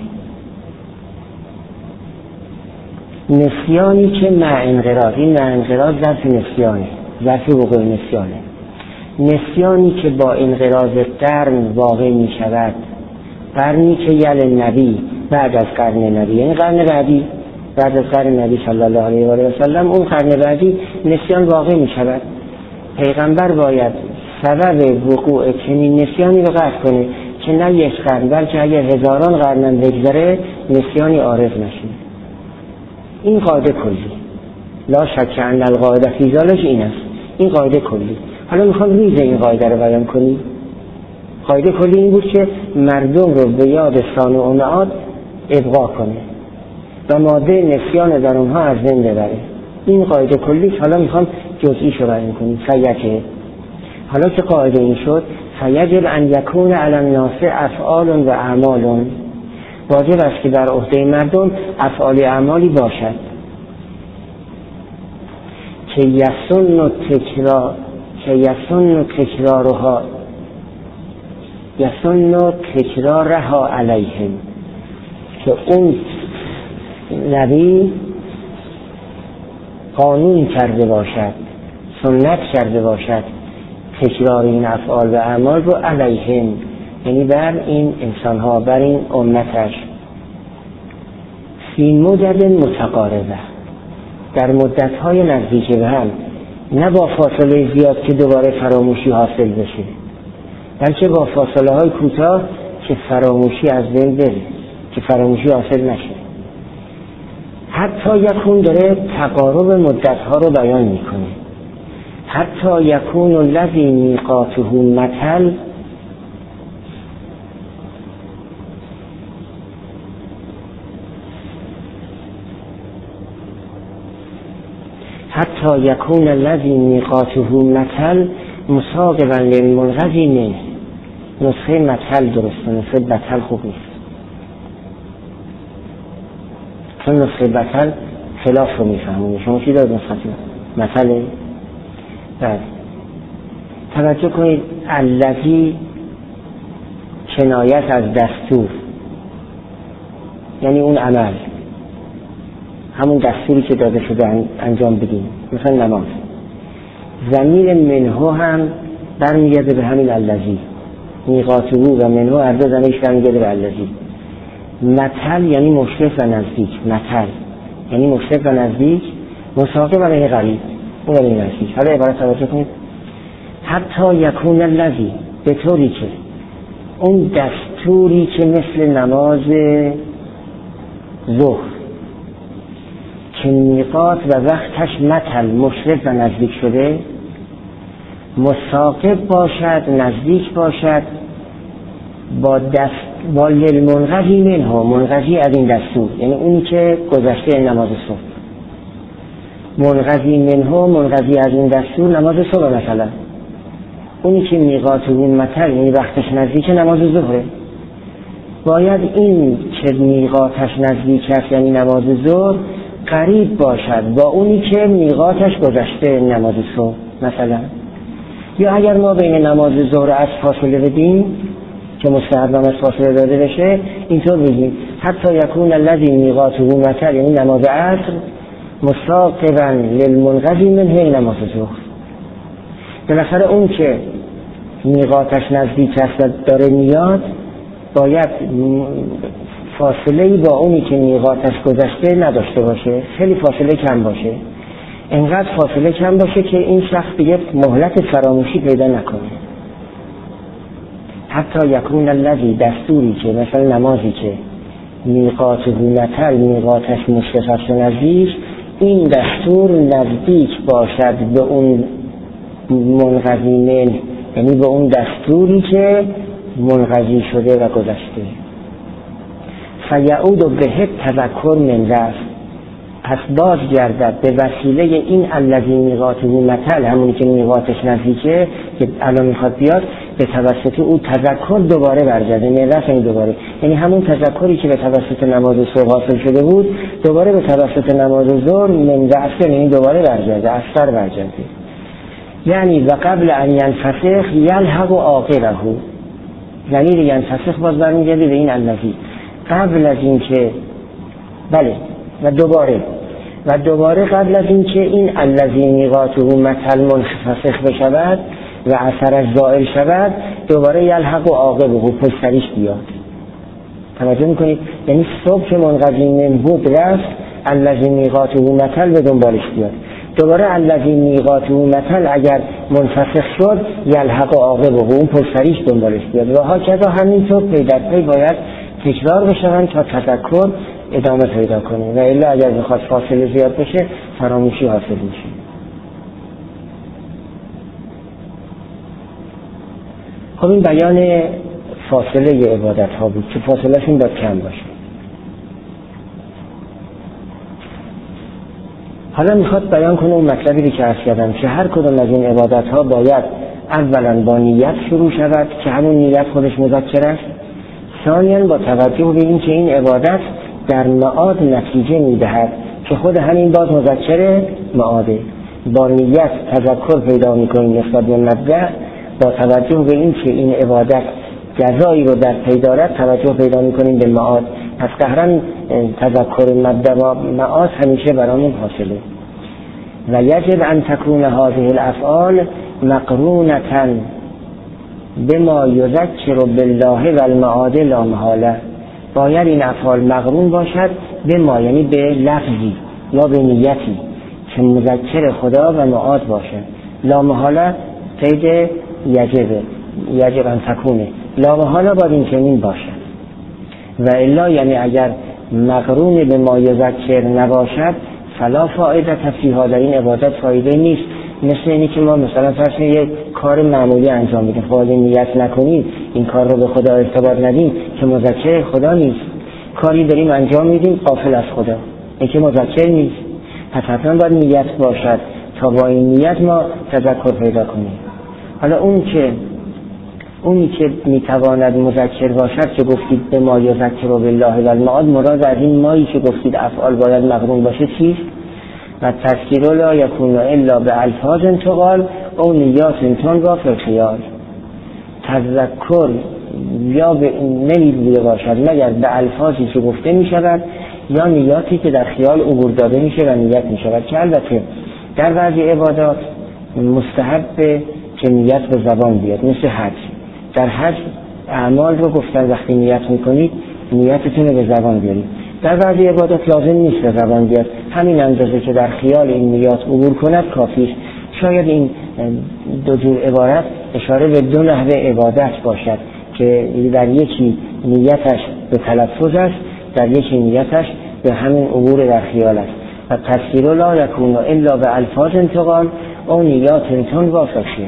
نسیانی که مع انقراض، این مع انقراض ظرف نسیانه، ظرف وقوع نسیانه. نسیانی که با انقراض قرن واقع می شود، قرنی که یل نبی، بعد از قرن نبی، یعنی قرن بعدی، بعد از قرن نبی صلی الله علیه و آله و سلم، اون قرن بعدی نسیان واقع می شود. پیغمبر باید سبب وقوع چنین نسیانی رو قطع کنه که نه یک قرن بلکه اگر هزاران قرن بگذره نسیانی عارض نشه. این قاعده کلی، لا شک ان القاعده فی ذالک این است. این قاعده کلی. حالا میخوام ریز این قاعده رو بیان کنی. قاعده کلی این بود که مردم رو به یاد ثانه و معاد ابقا کنه و ماده نسیان در اونها از بین ببره. این قاعده کلی. حالا میخوام جزئی رو بیان کنیم. فیجه، حالا که قاعده این شد، فیجب ان یکون علی الناس افعال و اعمال. واجب است که در عهده مردم افعال و اعمالی باشد که یسن و تکرار که یسن و تکرارها یسن و تکرارها علیهم، که اون نبی قانون کرده باشد، سنت کرده باشد تکرار این افعال و اعمال رو علیهم، یعنی بر این انسانها، بر این امتش، فی مدت متقاربه، در مدت‌های نزدیک به هم، نه با فاصله زیاد که دوباره فراموشی حاصل بشه، بلکه با فاصله های کوتاه که فراموشی از بین بره، که فراموشی حاصل نشه. حتی یکون داره تقارب مدت‌ها رو بیان میکنه. حتی یکون الذی میقاته مثل، حتی یکون الذی میقاته مثل مساقبا للملغی منه. نسخه مثل درسته، نسخه بطل خوب نیست، چون نسخه بطل خلاف رو میفهمونه. شما چی دارد نسخه مثله؟ بعد توجه کنید، الذی کنایت از دستور، یعنی اون عمل، همون دستوری که داده شده انجام بدیم، مثلا نماز. ضمیر منه هم برمیگرده به همین الذی، میقاته و منه هر دو زنش برمیگرده به الذی. مطل یعنی مشرف و نزدیک، مطل یعنی مشرف و نزدیک، مساقه برای قریب، اون برای نزدیک. حالا عبارت توجه کنید، حتی یکون الذی، به طوری که اون دستوری که مثل نماز ظهر که میقات و وقتش مطل مشرف و نزدیک شده، مساقب باشد، نزدیک باشد با دست با للمنقضی منها، منقضی از این دستور یعنی اونی که گذشته نماز صبح، منقضی منها منقضی از این دستور نماز صبح، مثلا اونی که میقات و مطل یعنی وقتش نزدیک نماز ظهره، باید این که میقاتش نزدیک است یعنی نماز ظهر قریب باشد با اونی که میقاتش گذشته نماز صبح مثلا. یا اگر ما بین نماز ظهر از فاصله بدیم که مستحب از فاصله داده بشه، اینطور بگیم حتی یکون الذی میقاته مطل یعنی نماز عصر مساقبا للمنقضی منه نماز ظهر. بالاخره اون که میقاتش نزدیک است داره میاد باید فاصله با اونی که میقاتش گذشته نداشته باشه، خیلی فاصله کم باشه، انقدر فاصله کم باشه که این شخص دیگه مهلت فراموشی پیدا نکنه. حتی یکون الذی، دستوری که مثلا نمازی که میقات مطل میقاتش مشرف و نزدیک، این دستور نزدیک باشد به اون منقضی من، یعنی به اون دستوری که منقضی شده و گذشته. فیعود به تذکر من رفت، پس باز گردد به وسیله این الذی میقاته مطل، همونی که میقاتش نزدیکه که الان میخواد بیاد، به توسط او تذکر دوباره برگرده. من رفت این دوباره یعنی همون تذکری که به توسط نماز صبح حاصل شده بود دوباره به توسط نماز ظهر من رفت، یعنی دوباره برگرده، اثر برگرده. یعنی و قبل ان ینفسخ یلحق عاقبه، یعنی ینفسخ باز برمیگرده به این الذی، قبل از این که بله و دوباره و دوباره قبل از این که این الذی میقاته مطل منفسخ بشود و اثرش زائل شود، دوباره یلحق و عاقبه پشتریش بیاد. توجه میکنید؟ یعنی صبح که منقضی من بود رفت، الذی میقاته مطل به دنبالش بیاد، دوباره الذی میقاته مطل اگر منفسخ شد یلحق و عاقبه اون پشتریش دنبالش بیاد و ها کذا همینطور پی در پی باید تکرار بشن تا تذکر ادامه پیدا کنه و الا اگر بخواد فاصله زیاد بشه فراموشی حاصل میشه. خب این بیان فاصله عبادت ها بود که فاصله شون باید کم باشه. حالا میخواد بیان کنه اون مطلبی که عرض کردم که هر کدوم از این عبادت ها باید اولا با نیت شروع شود که همون نیت خودش مذکر است، ثانیاً با توجه به این که این عبادت در معاد نتیجه میدهد که خود همین باز مذکر معاده. با نیت تذکر پیدا میکنیم نسبت به مبدأ، با توجه به این که این عبادت جزایی رو در پی دارد توجه پیدا میکنیم به معاد. پس قهرن تذکر مبدأ و معاد همیشه برامون حاصله. و یجب ان تکون هذه الافعال مقرونة بما یذکر بالله و المعاد لا محاله، باید این افعال مقرون باشد به ما یعنی به لفظی یا به نیتی که مذکر خدا و معاد باشد. لا محاله قید یجبه، یجب ان تکونه، لا محاله باید این چنین باشد. و الا یعنی اگر مقرون به ما یذکر نباشد فلا فایده فیها، در این عبادت فایده نیست. مثل اینی که ما مثلا فرض یک کار معمولی انجام بدیم، خب اگه نیت نکنیم این کار رو به خدا ارتباط ندیم که مذکر خدا نیست. کاری داریم انجام میدیم غافل از خدا، این که مذکر نیست. پس حتما باید نیت باشد تا با این نیت ما تذکر پیدا کنیم. حالا اون که اونی که میتواند مذکر باشد که گفتید به ما یذکر بالله و المعاد، مراد از این مایی که گفتید افعال باید مقرون باشه چیست؟ و تذکیر لا یکون الا به الفاظ تقال او نیات تنوا فی الخیال، تذکر یا به نمی‌بوده باشد مگر به الفاظی که گفته می شود یا نیاتی که در خیال عبور داده میشه و نیت می شود، که البته در بعضی عبادات مستحب که نیت به زبان بیاد، مثل حج. در حج اعمال رو گفتن وقتی نیت میکنید نیتتون رو به زبان بیارید. در بعضی عبادات لازم نیست به زبان بیاد، همین اندازه که در خیال این نیت عبور کند کافیست. شاید این دو جور عبارت اشاره به دو نحوه عبادت باشد که در یکی نیتش به تلفظ است، در یکی نیتش به همین عبور در خیال است. و تفسیر لا یکون الا به الفاظ انتقال او نیات تون وافقیات.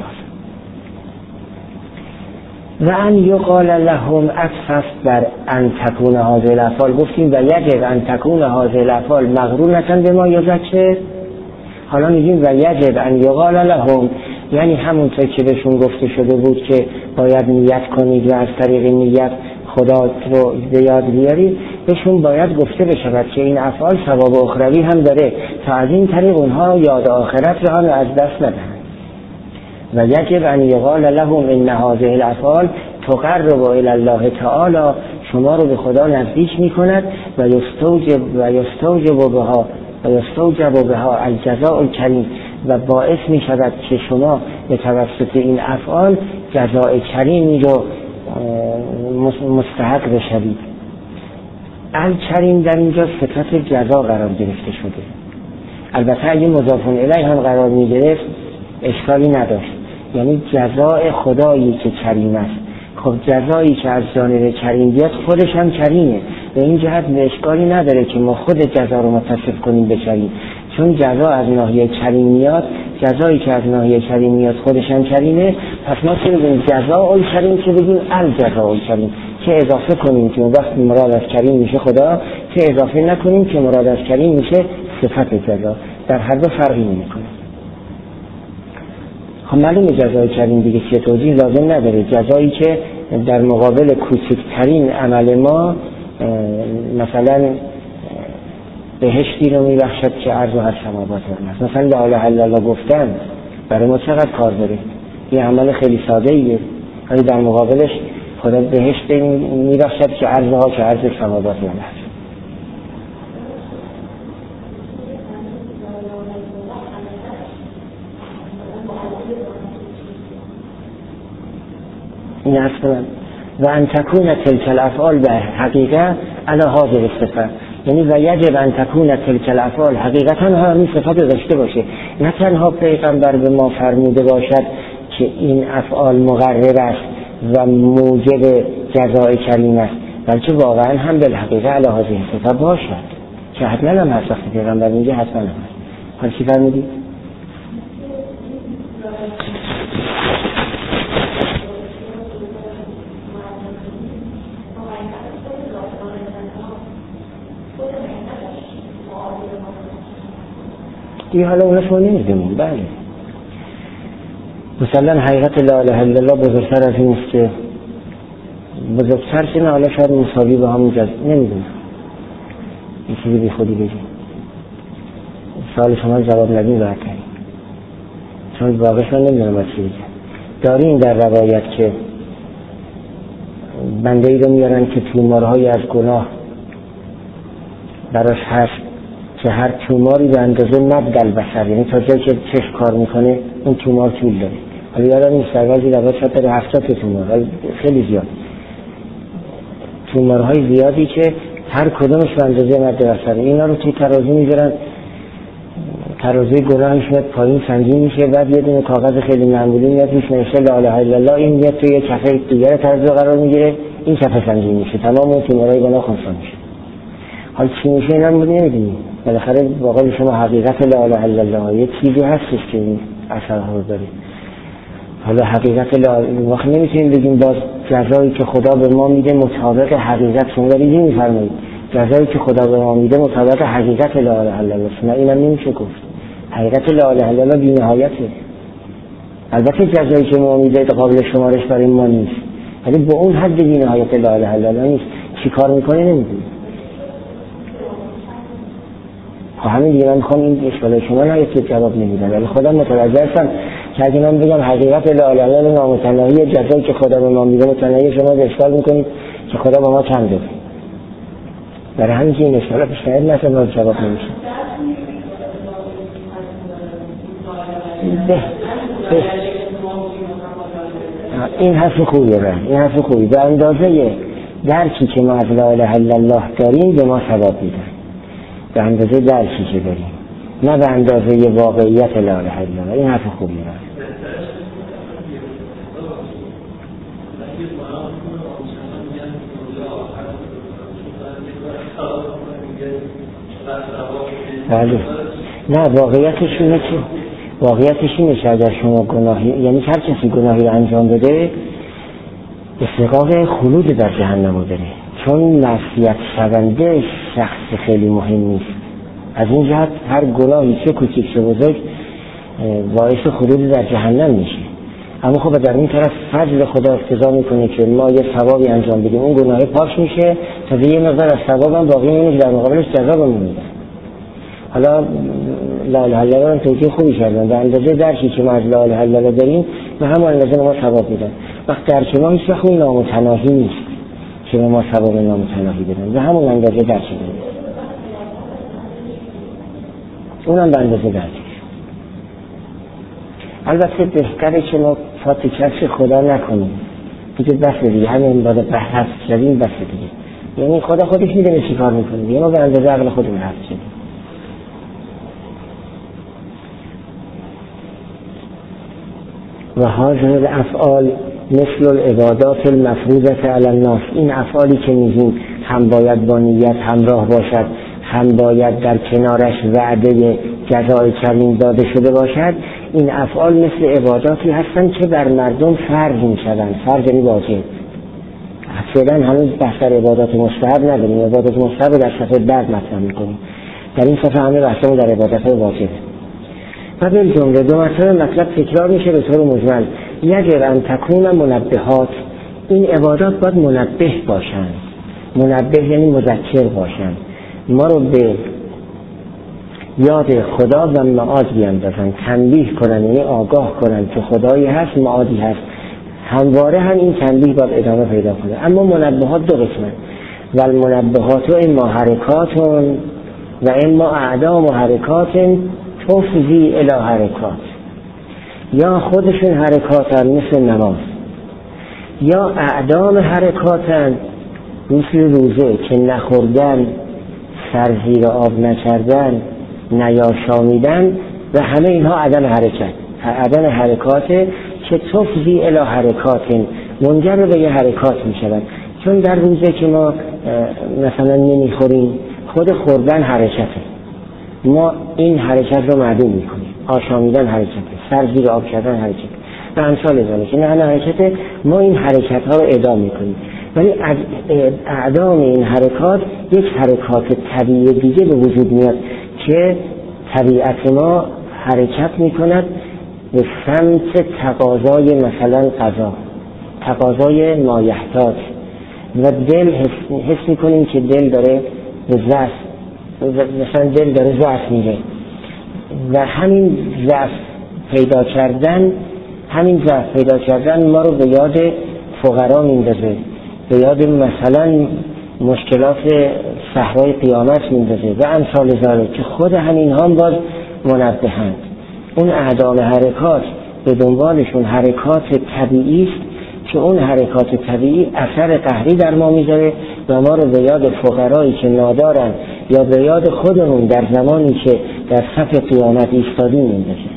و ان یقال لهم اکفف بر ان تکون هذه الافعال، گفتیم و یجب ان تکون هذه الافعال مقرونة بما یذکر. حالا میگیم و یجب ان یقال لهم، یعنی همونطور که بهشون گفته شده بود که باید نیت کنید و از طریق نیت خدا رو به یاد بیارید، بهشون باید گفته بشود که این افعال ثواب اخروی هم داره تا از این طریق اونها یاد آخرت رو هم از دست ندهند. و یجب ان یقال لهم ان هذه الافعال تقرب الی الله تعالی، شما رو به خدا نزدیک میکند و یستوجب و یستوجب بها و یستوجب بها الجزاء الکریم، و باعث می شود که شما به توسط این افعال جزاء کریمی رو مستحق بشوید. الکریم در اینجا صفت جزا قرار گرفته شده. البته اگه مضاف الیه هم قرار می گرفت اشکالی نداشت، یعنی جزاء خدایی که کریم است. خب جزایی که از جانب کریم بیاد خودش هم کریمه، به این جهت اشکالی نداره که ما خود جزا رو متصف کنیم به کریم، چون جزا از ناحیه کریم میاد، جزایی که از ناحیه کریم میاد خودش هم کریمه. پس ما چه بگیم جزا اول کریم، چه بگیم الجزا اول کریم، که اضافه کنیم که وقت مراد از کریم میشه خدا، که اضافه نکنیم که مراد از کریم میشه صفت جزا. در هر دو فرقی نمیکنه. خب معلومه جزای کریم دیگه چه توضیح لازم نداره، جزایی که در مقابل کوچکترین عمل ما مثلا بهشتی رو میبخشد که عرض و هر سماوات است. مثلا لا اله الا الله گفتن برای ما چقدر کار داره، یه عمل خیلی ساده ایه، ولی در مقابلش خدا بهشت میبخشد که عرض ها که عرض سماوات است. این اصلا و ان تکون تلک الافعال به حقیقه علی هذه الصفه، یعنی و یجب ان تکون تلک الافعال حقیقتا همین صفت داشته باشه. نه تنها پیغمبر به ما فرموده باشد که این افعال مقرر است و موجب جزای کریم است، بلکه واقعا هم به حقیقه علی هذه الصفه باشد که حتما هم هست. وقتی پیغمبر میگه حتما هم هست. حالا چی فرمودی؟ دیگه حالا اونش ما نمیدونیم. بله مثلا حقیقت لا اله الا الله بزرگتر از این است که بزرگتر که نه، حالا شاید مساوی با همون جز نمیدونم، این چیزی بی خودی بگیم. سوال شما جواب ندیم راحت کنیم، چون واقعش من نمیدونم از چی بگیم. داریم در روایت که بنده ای رو میارن که تومارهای از گناه براش هست که هر توماری به اندازه مد البصر، یعنی تا جایی که چشم کار میکنه اون تومار طول داره. حالا یادم نیست در بعضی روایات شاید داره هفتاد تومار، خیلی زیاد، تومارهای زیادی که هر کدومش به اندازه مد البصر. اینا رو توی ترازو میذارن، ترازوی گناهش میاد پایین سنگین میشه، بعد یه دونه کاغذ خیلی معمولی میاد روش نوشته لا اله الا الله، این میاد توی کفه دیگر ترازو قرار میگیره، این کفه سنگین میشه، تمام اون تومارهای گناه خونسا میشه. حالا چی میشه اینا رو نمیدونیم. بالاخره واقعا شما حقیقت لا اله الا الله یه چیزی هستش که این اثرها رو داره. حالا حقیقت لا وقت نمیتونیم بگیم باز جزایی که خدا به ما میده مطابق حقیقت، شما دارید این میفرمایید جزایی که خدا به ما میده مطابق حقیقت لا اله الا الله، نه اینم نمیشه گفت. حقیقت لا اله الا الله بی‌نهایته. البته جزایی که ما میده قابل شمارش برای ما نیست، ولی به اون حد بی‌نهایت لا اله الا الله نیست. چی کار میکنه نمیدونیم. خب همین دیگه من میخوام این اشکال شما نهایت جواب نمیدن، ولی خودم متوجه هستم که اگه من بگم حقیقت لا اله الا الله نامتناهی جزایی که خدا به ما میده متناهی، شما به اشکال میکنید که خدا با ما چند داره. برای همین که این اشکالات پیشنهاد نشه ما جواب نمیشه. به به این حرف خوبیه بر این حرف خوبی به اندازه درکی که ما از لا اله الا الله داریم به ما ثواب میدن، به اندازه درکی که داریم، نه به اندازه واقعیت لا اله الا الله. این حرف خوبیه بر بله. نه واقعیتش اینه که واقعیتش اینه که اگر شما گناهی، یعنی هر کسی گناهی رو انجام بده استحقاق خلود در جهنم رو داره، چون معصیت شونده شخص خیلی مهم نیست. از این جهت هر گناهی چه کوچیک چه بزرگ باعث خلود در جهنم میشه. اما خب در این طرف فضل خدا اقتضا میکنه که ما یه ثوابی انجام بدیم، اون گناه پاک میشه تا یه مقدار از ثوابم باقی میمونه در مقابلش جزابمون میدن. حالا لا اله الا الله توجیه خوبی کردن، به اندازه درکی که ما از لا اله الا الله داریم به همون اندازه ما ثواب میدن. وقت درک ما هیچ وقت نامتناهی نیست که ما ثواب نامتناهی بدن، به همون اندازه درک داریم، اونم به اندازه درک. البته بهتره که ما فاتی کسی خدا نکنیم دیگه، بس دیگه همین باید بحث شدیم، بس دیگه، یعنی خدا خودش میدونه چی کار میکنه دیگه، ما به اندازه عقل خودمون حرف شدیم. و هذه الافعال مثل العبادات المفروضه علی الناس، این افعالی که میگیم هم باید با نیت همراه باشد، هم باید در کنارش وعده جزای کریم داده شده باشد، این افعال مثل عباداتی هستند که بر مردم فرض میشوند. فرض یعنی واجب. فعلا هنوز بحث در عبادات مستحب نداریم، عبادات مستحب در صفحه بعد مطرح میکنیم، در این صفحه همه بحثمون در عبادات واجب. و به جمله دو مرتبه مطلب تکرار میشه به طور مجمل. یجب ان تکون منبهات، این عبادات باید منبه باشند. منبه یعنی مذکر باشند، ما رو به یاد خدا و معاد بیاندازن، تنبیه کنن، یعنی آگاه کنن که خدایی هست، معادی هست. همواره هم این تنبیه باید ادامه پیدا کنه. اما منبهات دو قسمه، و المنبهات اما حرکات و اما اعدام و حرکات تفضی الی حرکات، یا خودشون حرکاتن مثل نماز، یا اعدام حرکاتن مثل روزه که نخوردن، سر زیر آب نکردن، نیاشامیدن، و همه اینها عدم حرکت، عدم حرکات که تفضی الی حرکات منجر به یه حرکات می شود. چون در روزه که ما مثلا نمیخوریم، خود خوردن حرکته، ما این حرکت رو معدوم میکنیم، آشامیدن حرکته، سر زیر آب کردن حرکته و امثال ذالک، نه نه حرکته، ما این حرکت ها رو ادامه میکنیم. ولی از اعدام این حرکات یک حرکات طبیعی دیگه به وجود میاد که طبیعت ما حرکت میکند به سمت تقاضای مثلا غذا، تقاضای مایحتاج، و دل حس, حس میکنیم که دل داره به ضعف، مثلا دل داره ضعف میره، و همین ضعف پیدا کردن همین ضعف پیدا کردن ما رو به یاد فقرا میندازه، به یاد مثلا مشکلات صحرای قیامت میندازه و امثال ذالک، که خود همین هم باز منبهند. اون اعدام حرکات به دنبالشون حرکات طبیعی است که اون حرکات طبیعی اثر قهری در ما میذاره و ما رو به یاد فقرایی که نادارن یا به یاد خودمون در زمانی که در صف قیامت ایستادیم میندازه.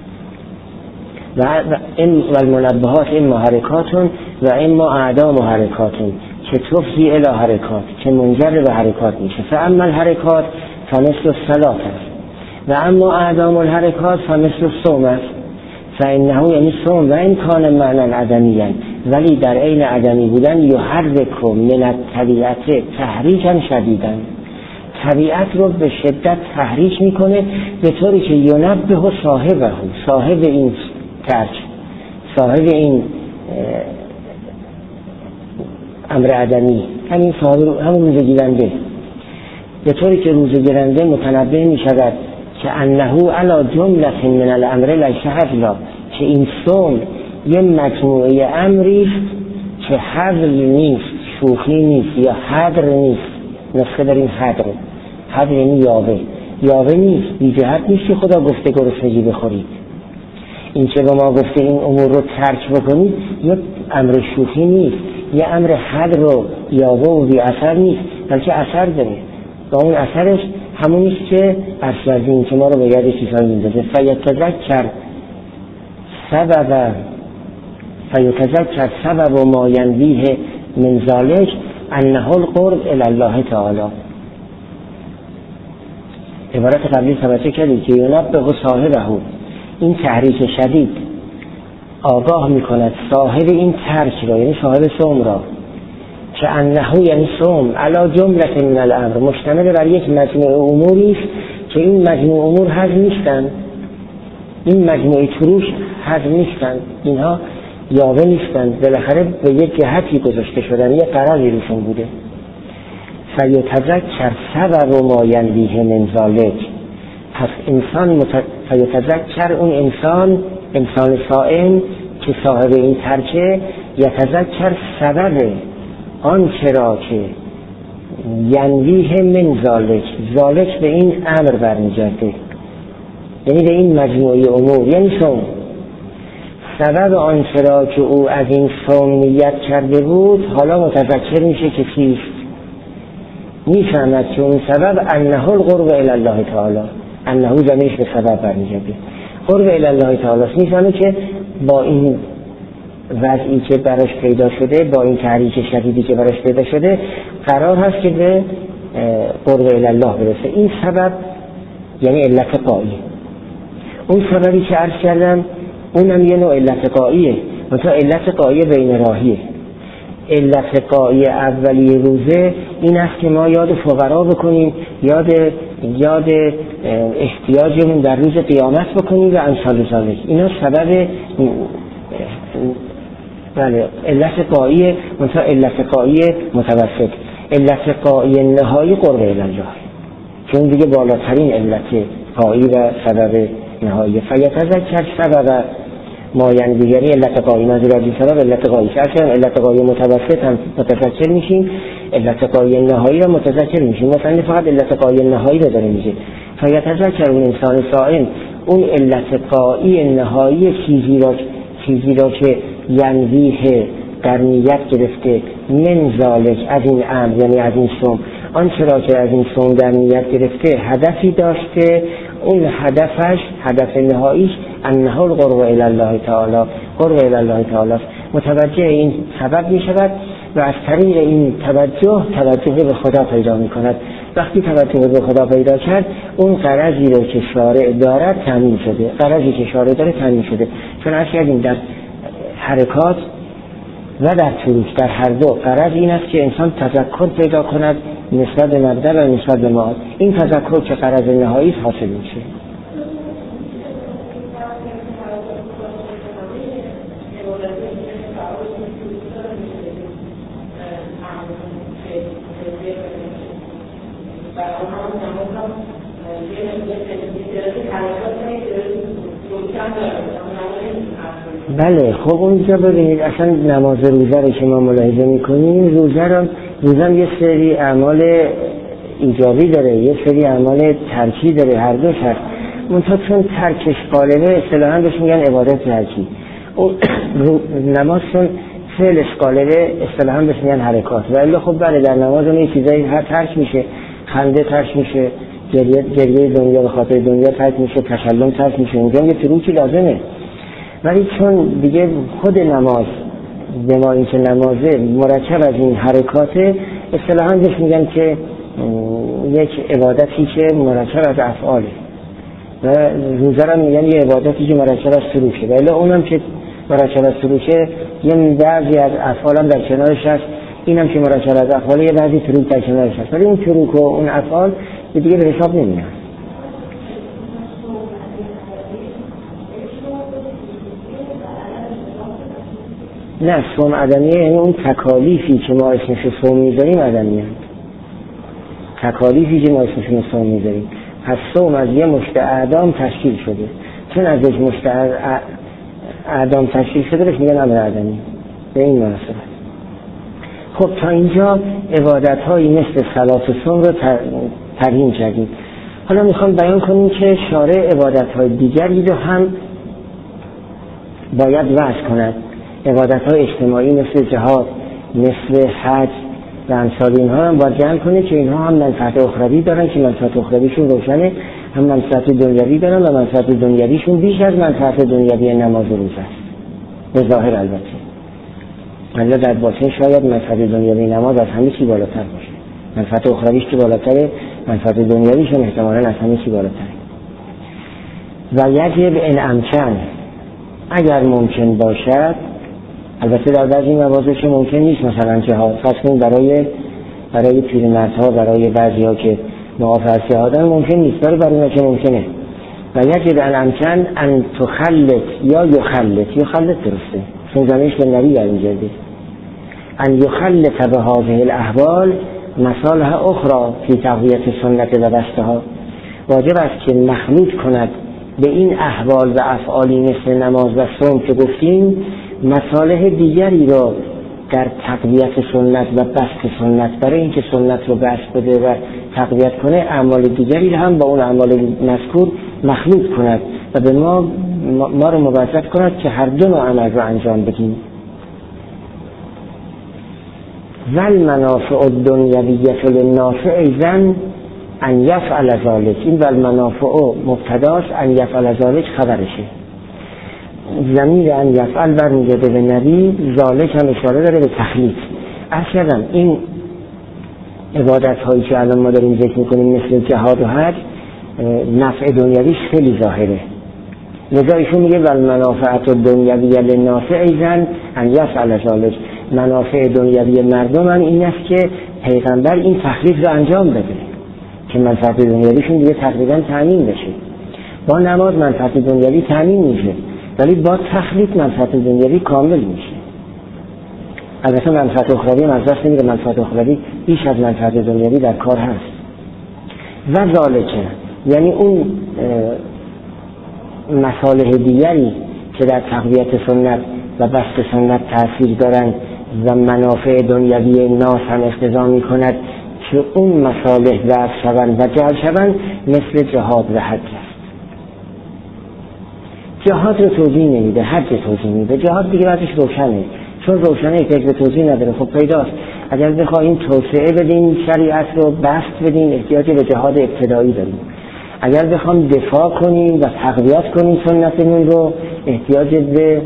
و این والمنبهات اما حرکاتون و اما اعدام و حرکاتون که تفضی الی حرکات، که منجر به حرکات میشه. فاما الحرکات فمثل الصلاة است و اما اعدام الحرکات فمثل الصوم است. فانه یعنی صوم و این کان معنی عدمی، ولی در عین عدمی بودن یحرک من الطبیعت تحریکا شدیدا، طبیعت رو به شدت تحریک میکنه به طوری که ینبه صاحبه، صاحب این ترک، صاحب این امر عدمی، همین صاحب همون روزه گیرنده، به طوری که روزه گیرنده متنبه می شود که انه علی جمله من الامر لیس هزلا، که این صوم یه مجموعه امری که هزل نیست، شوخی نیست یا حدر نیست. نسخه داریم حدر، حدر یعنی یاوه، یاوه نیست، بی جهت نیست که خدا گفته گرسنگی بخورید. این که به ما گفته این امور رو ترک بکنید یک امر شوخی نیست، یه امر حد رو یاوه و بی اثر نیست، بلکه اثر داره و اون اثرش همونیست که ارشدین که ما رو به یاد چیزهایی میندازه. فیتذکر سبب فیتذکر سبب ما ینویه من ذلک انه القرب الی الله تعالی. عبارت قبلی توجه کردید که ینبه صاحبه، این تحریک شدید آگاه میکند صاحب این ترک را، یعنی صاحب صوم را، که انه یعنی صوم علی جمله من الامر، مشتمل بر یک مجموعه اموری است که این مجموعه امور حذف نیستند، این مجموعه تروش حذف نیستند، اینها یاوه نیستند، بالاخره به یک جهتی گذاشته شدن، یک قراری روشون بوده. فیتذکر سبب ما ینویه من ذلک، پس انسان مت... فیتذکر اون انسان انسان صائم که صاحب این ترکه، یتذکر سبب آن چرا که ینویه من ذلک، ذلک به این امر برمیگرده، یعنی به این مجموعه امور، یعنی صوم. سبب آن چرا که او از این صوم نیت کرده بود حالا متذکر میشه که چیست، میفهمد که اون سبب انه القرب الی الله تعالی، انه زمینش به سبب برمیگرده، قرب الی الله تعالی است. میفهمه که با این وضعی که براش پیدا شده، با این تحریک شدیدی که براش پیدا شده، قرار هست که به قرب الی الله برسه. این سبب یعنی علت قایی. اون سببی که عرض کردم اونم یه نوع علت قاییه، مثلا علت قایی بین راهیه. علت قایی اولی روزه این است که ما یاد فقرا بکنیم، یاد یاد احتیاجمون در روز قیامت بکنیم و امثال ذالک. اینا سبب بله علت قایی، مثلا علت قایی متوسط. علت قایی نهایی قرب الی الله، چون دیگه بالاترین علت قایی و سبب نهایی. فیتذکر سبب ما ینویه، یعنی علت قایی، منظور از این سبب علت قایی که اصلا علت قایی متوسط هم متذکر میشیم، علت قایی نهایی رو متذکر میشیم. مثلا فقط علت قایی نهایی رو داره میگه. فیتذکر اون انسان صائم اون علت قایی نهایی چیزی را چیزی را که ینویه در نیت گرفته من ذالک از این امر، یعنی از این صوم، آنچه را که از این صوم در نیت گرفته هدفی داشته، اون هدفش هدف نهاییش انه القرب الی الله تعالی، قرب الی الله تعالی است. متوجه این سبب می شود و از طریق این توجه توجه به خدا پیدا می کند. وقتی توجه به خدا پیدا کرد اون غرضی رو که شارع دارد تامین شده، غرضی که شارع داره تامین شده. چون از کردیم در حرکات و در تروک در هر دو غرض این است که انسان تذکر پیدا کند نسبت به مبدا و نسبت به معاد. این تذکر که غرض نهایی حاصل میشه. بله خب اونجا ببینید اصلا نماز روزه رو که ما ملاحظه میکنیم، روزه رو روزه یه سری اعمال ایجابی داره، یه سری اعمال ترکی داره، هر دوش هست. منتها چون ترکش غالبه اصطلاحاً بهش میگن عبادت ترکی. نماز چون فعلش غالبه اصطلاحاً بهش میگن حرکات. ولی خب بله در نماز اون یه چیزایی هر ترک میشه، خنده ترک میشه، گریه گریه دنیا به خاطر دنیا ترک میشه، تکلم ترک میشه، اونجا یه تروکی لازمه. ولی چون دیگه خود نماز به ما این که نمازه مرکب از این حرکاته، اصطلاحاً بهش میگن که یک عبادتی که مرکب از افعاله و روزه را میگن یه عبادتی که مرکب از سلوکه. ولی اونم که مرکب از سلوکه یه بعضی از افعال هم در کنارش هست، اینم که مرکب از افعاله یه بعضی تروک در کنارش هست، ولی اون تروک و اون افعال دیگه به حساب نمیاد. نه صوم عدمیه یعنی اون تکالیفی که ما اسمش صوم میذاریم عدمیه، تکالیفی که ما اسمش صوم میذاریم. پس صوم از یه مشت اعدام تشکیل شده، چون از یک مشت اعدام تشکیل شده بهش میگن امر عدمی به این مناسبت. خب تا اینجا عبادت هایی مثل صلات و صوم رو ترهیم کردیم. حالا میخوام بیان کنیم که شارع عبادت های دیگری رو هم باید وضع کند عبادت‌های اجتماعی مثل جهاد، مثل حج و امثال اینها هم باید جمع کنه که اینها هم منفعت اخروی دارن که منفعت اخرویشون روشنه، هم منفعت دنیوی دارن و منفعت دنیویشون بیش از منفعت دنیوی نماز و روزه است. به ظاهر البته. الا در باطن شاید منفعت دنیوی نماز از همه چی بالاتر باشه. منفعت اخرویش که بالاتره، منفعت دنیویش هم احتمالاً از همه چی بالاتره. و یجب ان امکن، اگر ممکن باشد، البته در بعضی مواضع که ممکن نیست، مثلا جهاد، فرض کنید برای برای پیرمردها، برای بعضی‌ها که معاف از جهادن ممکن نیست، برای برای اونها که ممکنه. و یجب ان امکن ان تخلط یا یخلط، یخلط درسته چون جمعش به نبی در اینجا ده، ان یخلط به هذه الاحوال مصالح اخرى فی تقویت سنت و بستها. واجب است که مخلوط کند به این احوال و افعالی مثل نماز و صوم که گفتیم مصالح دیگری را در تقویت سنت و بست سنت، برای اینکه سنت رو بست بده و تقویت کنه اعمال دیگری هم با اون اعمال مذکور مخلوط کند و به ما ما رو موظف کند که هر دو نوع عمل رو انجام بدیم. ول منافع الدنیویه للنافع ایضا ان یفعل ذلک، این ول منافع مبتداست، ان یفعل ذلک خبرشه. ضمیر ان یفعل برمیگرده به نبی، ذالک هم اشاره داره به تخلیط. اصلا این عبادت هایی که الان ما داریم ذکر میکنیم مثل جهاد و حج نفع دنیویش خیلی ظاهره، لذا ایشون میگه ول منافعت الدنیویه للنافع ایضا ان یفعل ذلک، منافع دنیوی مردم هم این است که پیغمبر این تخلیط رو انجام بده که منفعت دنیویشون دیگه تقریبا تامین بشه. با نماز منفعت دنیوی تامین میشه ولی با تخلیط منفعت دنیوی کامل میشه. البته منفعت اخروی هم از دست نمیره، منفعت اخروی بیش از منفعت دنیوی در کار هست. و ذالکه یعنی اون مصالح دیگری که در تقویت سنت و بست سنت تأثیر دارند و منافع دنیوی ناس هم اقتضا میکند که اون مصالح ضعف شوند و جعل شوند مثل جهاد و حج است. جهاد رو توضیح نمیده، حج توضیح میده. جهاد دیگه بعدش روشنه، چون روشنه که به توضیح نداره. خب پیداست اگر بخوایم توسعه بدیم شریعت رو بست بدیم احتیاج به جهاد ابتدایی داریم، اگر بخوام دفاع کنیم و تقویت کنیم سنتمون رو احتیاج به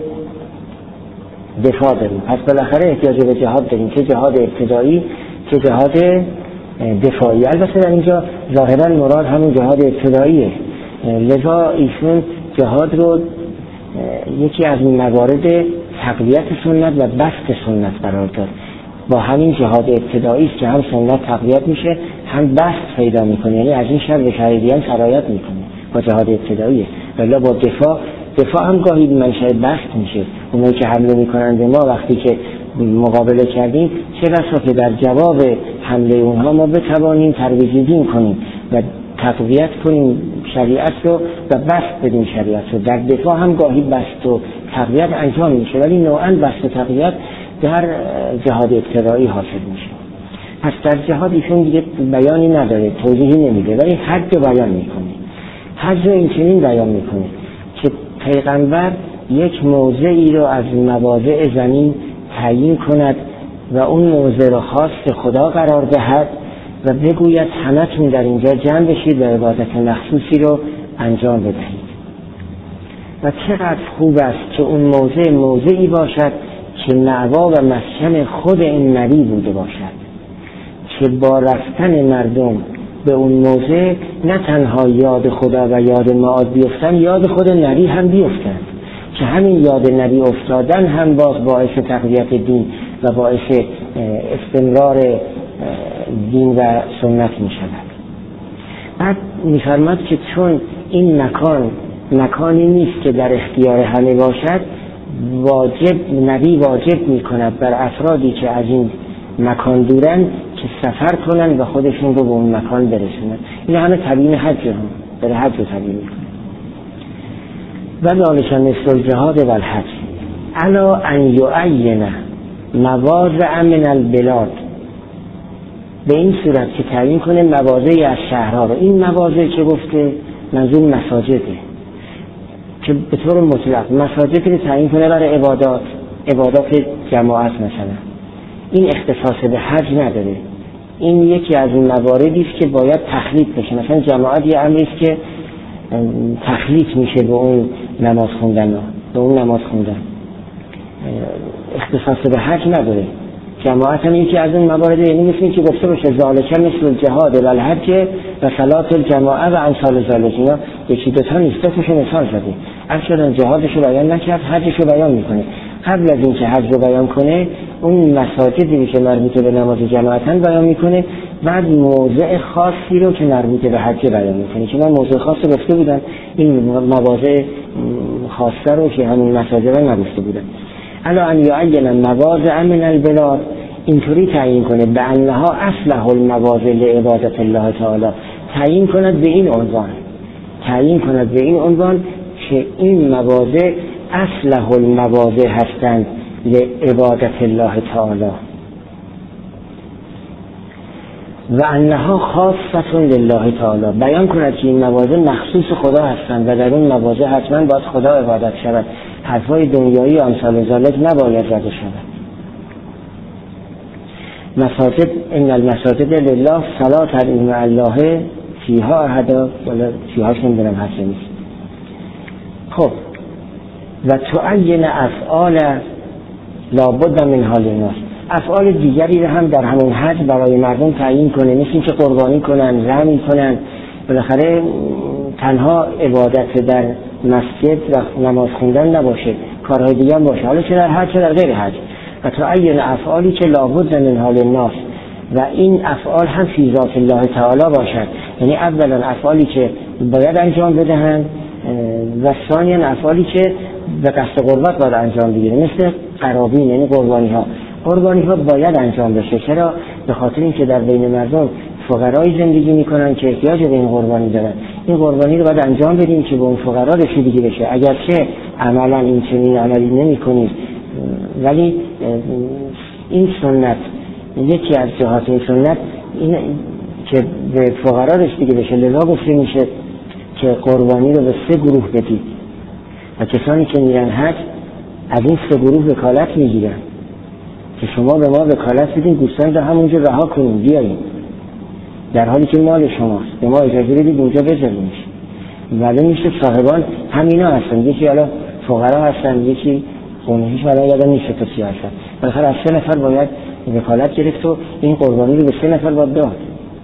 دفاع داریم، پس بالاخره احتیاج به جهاد داریم، چه جهاد ابتدایی چه جهاد دفاعی. البته در اینجا ظاهرا مراد همون جهاد ابتداییه، لذا ایشون جهاد رو یکی از این موارد تقویت سنت و بست سنت قرار داد. با همین جهاد ابتدایی است که هم سنت تقویت میشه هم بست پیدا میکنه، یعنی از این شر به شریعت سرایت میکنه با جهاد ابتداییه. ولی با دفاع دفاع هم گاهی منشأ بست میشه. اونایی که حمله میکنن به ما وقتی که مقابله کردیم چه بسا که در جواب حمله اونها ما بتوانیم ترویج دین کنیم و تقویت کنیم شریعت رو و بست بدیم شریعت رو. در دفاع هم گاهی بست و تقویت انجام میشه ولی نوعاً بست و تقویت در جهاد ابتدایی حاصل میشه. پس در جهاد ایشون دیگه بیانی نداره، توضیحی نمیده، ولی حج رو بیان میکنه. حج رو این چنین بیان میکنه که پیغمبر یک موضعی رو از مواضع زمین تعیین کند و اون موضع رو خاص خدا قرار دهد و بگوید همتون در اینجا جمع بشید و عبادت مخصوصی رو انجام بدهید. و چقدر خوب است که اون موضع موضعی باشد که مأوا و مسکن خود این نبی بوده باشد، که با رفتن مردم به اون موضع نه تنها یاد خدا و یاد معاد بیفتن، یاد خود نبی هم بیفتن، که همین یاد نبی افتادن هم باز باعث تقویت دین و باعث استمرار دین و سنت می شود. بعد می فرماد که چون این مکان مکانی نیست که در اختیار همه باشد، واجب نبی واجب می کند بر افرادی که از این مکان دورن که سفر کنن و خودشون رو به اون مکان برسونن. این همه تبیین حج هم برای حج رو تبیین می کنه. و ذالک مثل الجهاد و الحج الا ان یعین مواضع من البلاد، به این صورت که تعیین کنه مواضعی از شهرها رو. این مواضع که گفته منظور مساجده، که به طور مطلق مساجد رو تعیین کنه برای عبادات، عبادات جماعت مثلا، این اختصاص به حج نداره. این یکی از این مواردی است که باید تخلیط بشه. مثلا جماعت یه امری است که تخلیط میشه به اون نماز خوندن، به اون نماز خوندن اختصاص به حج نداره. جماعت هم یکی از اون موارد، یعنی مثل این که گفته باشه ذالک مثل جهاد و الحج و صلات الجماعه و امثال ذالک، اینا یکی دوتا نیست، دستش مثال زده. اصلا جهادش رو بیان نکرد، حجش رو بیان میکنه. قبل از این که حج رو بیان کنه اون مساجدی که مربوط به نماز جماعتن بیان میکنه، بعد موضع خاصی رو که مربوط به حج بیان میکنه که من موضع خاص رو گفته بودم، این مواضع خاصه رو که همین مساجد رو نگفته بودم. الا ان یعین مواضع من البلاد، اینطوری تعیین کنه به انها اصلح المواضع لعبادت الله تعالی، تعیین کند به این عنوان، تعیین کند به این عنوان که این مواضع اصلح المواضع هستند لعبادت الله تعالی و انها خاصة لله تعالی، بیان کند که این مواضع مخصوص خدا هستند و در اون مواضع حتما باید خدا عبادت شود. حرفای دنیایی و امثال ذالک نباید زده شود. مساجد ان المساجد لله فلا تدعوا مع الله فیها احدا، ولا فیهاش نمیدونم هست نیست. خب و تعین افعال لابد من حال الناس، افعال دیگری رو هم در همون حج برای مردم تعیین کنه، مثل اینکه قربانی کنن، رمی کنن. بالاخره تنها عبادت در مسجد و نماز خوندن نباشه، کارهای دیگه هم باشه، حالا چه در حج چه در غیر حج. و تعین افعالی که لابد من حال الناس، و این افعال هم فی ذات الله تعالی باشد، یعنی اولا افعالی که باید انجام بدهند و ثانیا افعالی که به قصد قربت باید انجام بگیره، مثل قرابین یعنی قربانی ها. قربانی ها باید انجام بشه. چرا؟ به خاطر اینکه در بین مردم فقرای زندگی میکنن که احتیاج به این قربانی دارن. این قربانی رو باید انجام بدیم که به اون فقرا رسیدگی بشه. اگرچه عملا این چنین عملی نمی‌کنید، ولی این سنت، یکی از جهات این سنت این که به فقرا رسیدگی بشه، لذا گفته میشه که قربانی رو به سه گروه بدید و کسانی که میرن حج از این سه گروه وکالت میگیرن که شما به ما وکالت بدین گوسفند رو همونجا رها کنیم بیاییم، در حالی که مال شماست، به ما اجازه بدید اونجا بذاریمش. ولی میشه صاحبان همینا هستن، یکی حالا فقرا هستن، یکی خونهیش حالا یادم نیست کسی هستن. بالاخره از سه نفر باید وکالت گرفت و این قربانی رو به سه نفر باید داد.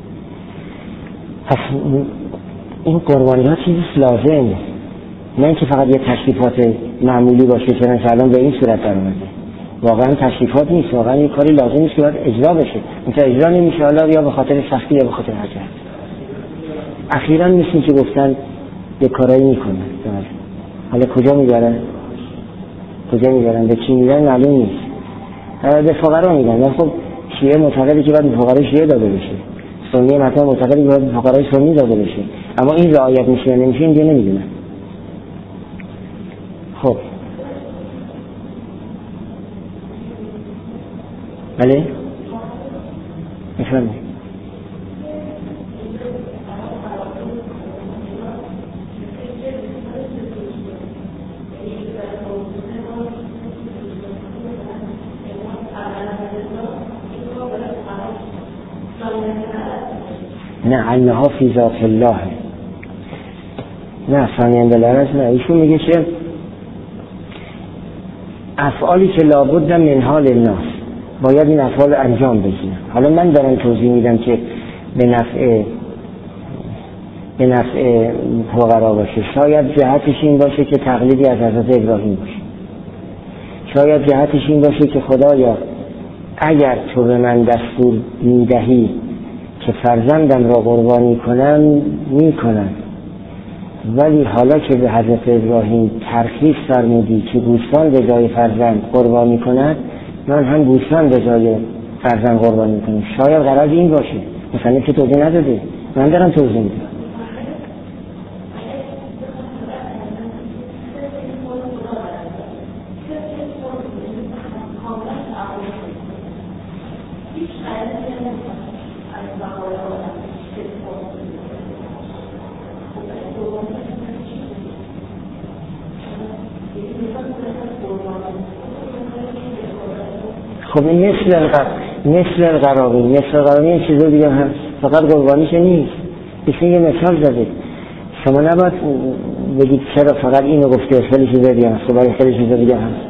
پس این قربانی ها چیزی لازمه، نه اینکه فقط یه تشریفات معمولی باشه که الان به این صورت در اومده. واقعا تشریفات نیست، واقعا یه کاری لازم نیست که باید اجرا بشه. اینکه اجرا نمیشه، حالا یا به خاطر سختی یا به خاطر حاجت. اخیراً مثل که گفتن یه کارایی میکنن، حالا کجا میبرن کجا میبرن به کی میبرن معلوم نیست، به فقرا میگن. خب شیعه معتقده که باید به فقرای شیعه داده بشه، سنی مثلا معتقده که باید به فقرای سنی داده بشه، اما این رعایت میشه یا نمیشه این دیگه نمیدونن. خب بله میفهمید. نه انها فی ذات الله، نه ثانیان دلارش نه. ایشون میگه که افعالی که لابد من حال الناس باید این افعال انجام بگیرن. حالا من دارم توضیح میدم که به نفع به نفع فقرا باشه. شاید جهتش این باشه که تقلیدی از حضرت ابراهیم باشه، شاید جهتش این باشه که خدایا اگر تو به من دستور میدهی که فرزندم را قربانی کنم میکنم، ولی حالا که به حضرت ابراهیم ترخیص فرمودی که گوسفند به جای فرزند قربانی کند، من هم گوسفند به جای فرزند قربانی کنم. شاید غرض این باشه، مثلا که توضیح نداده، من دارم توضیح میدم. خب این مثل القر... مثل القرابین مثل القرابین این چیزا دیگه هست، فقط قربانی که نیست. ایشون یه مثال زده. شما نباید بگید چرا فقط اینو گفته، خیلی چیزا دیگه هست، برای خیلی چیزا دیگه هست.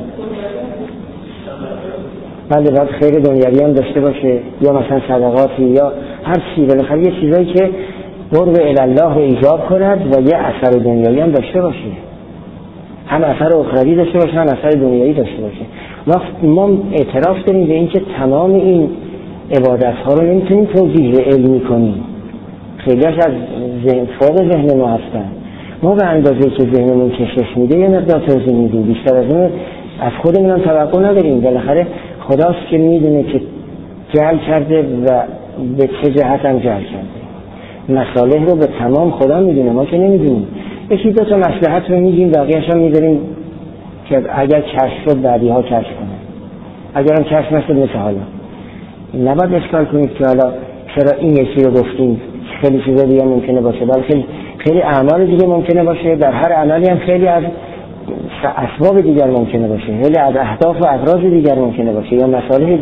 بله باید خیر دنیوی هم داشته باشه، یا مثلا صدقاتی یا هر چی، بالاخره یه چیزایی که قرب الله رو ایجاب کند و یه اثر دنیوی هم داشته باشه، هم اثر اخروی داشته باشه هم اثر دنیوی داشته باشه. وقت ما اعتراف داریم به اینکه تمام این عبادت ها رو نمیتونیم توجیه علمی کنیم، خیلیش از ذهن فوق ذهن ما هستن. ما به اندازه که ذهنمون کشش میده یه مقدار توضیح میدیم، بیشتر از اون از خودمون هم توقع نداریم. بالاخره خداست که میدونه که جعل کرده و به چه جهت هم جعل کرده. مصالح رو به تمام خدا میدونه، ما که نمیدونیم. یکی دو تا مصلحت رو میگیم، بقیه‌اش هم میذاریم که اگر کشف شد بعدی ها کشف کنه، اگر هم کشف نشد مثل حالا. نباید اشکال کنید که حالا چرا این یکی رو گفتیم، خیلی چیزا دیگه ممکنه باشه، بلکه خیلی اعمال دیگه ممکنه باشه، در هر عملی هم خیلی از اسباب دیگر ممکنه باشه، خیلی از اهداف و اغراض دیگر ممکنه باشه یا مصالح دیگر.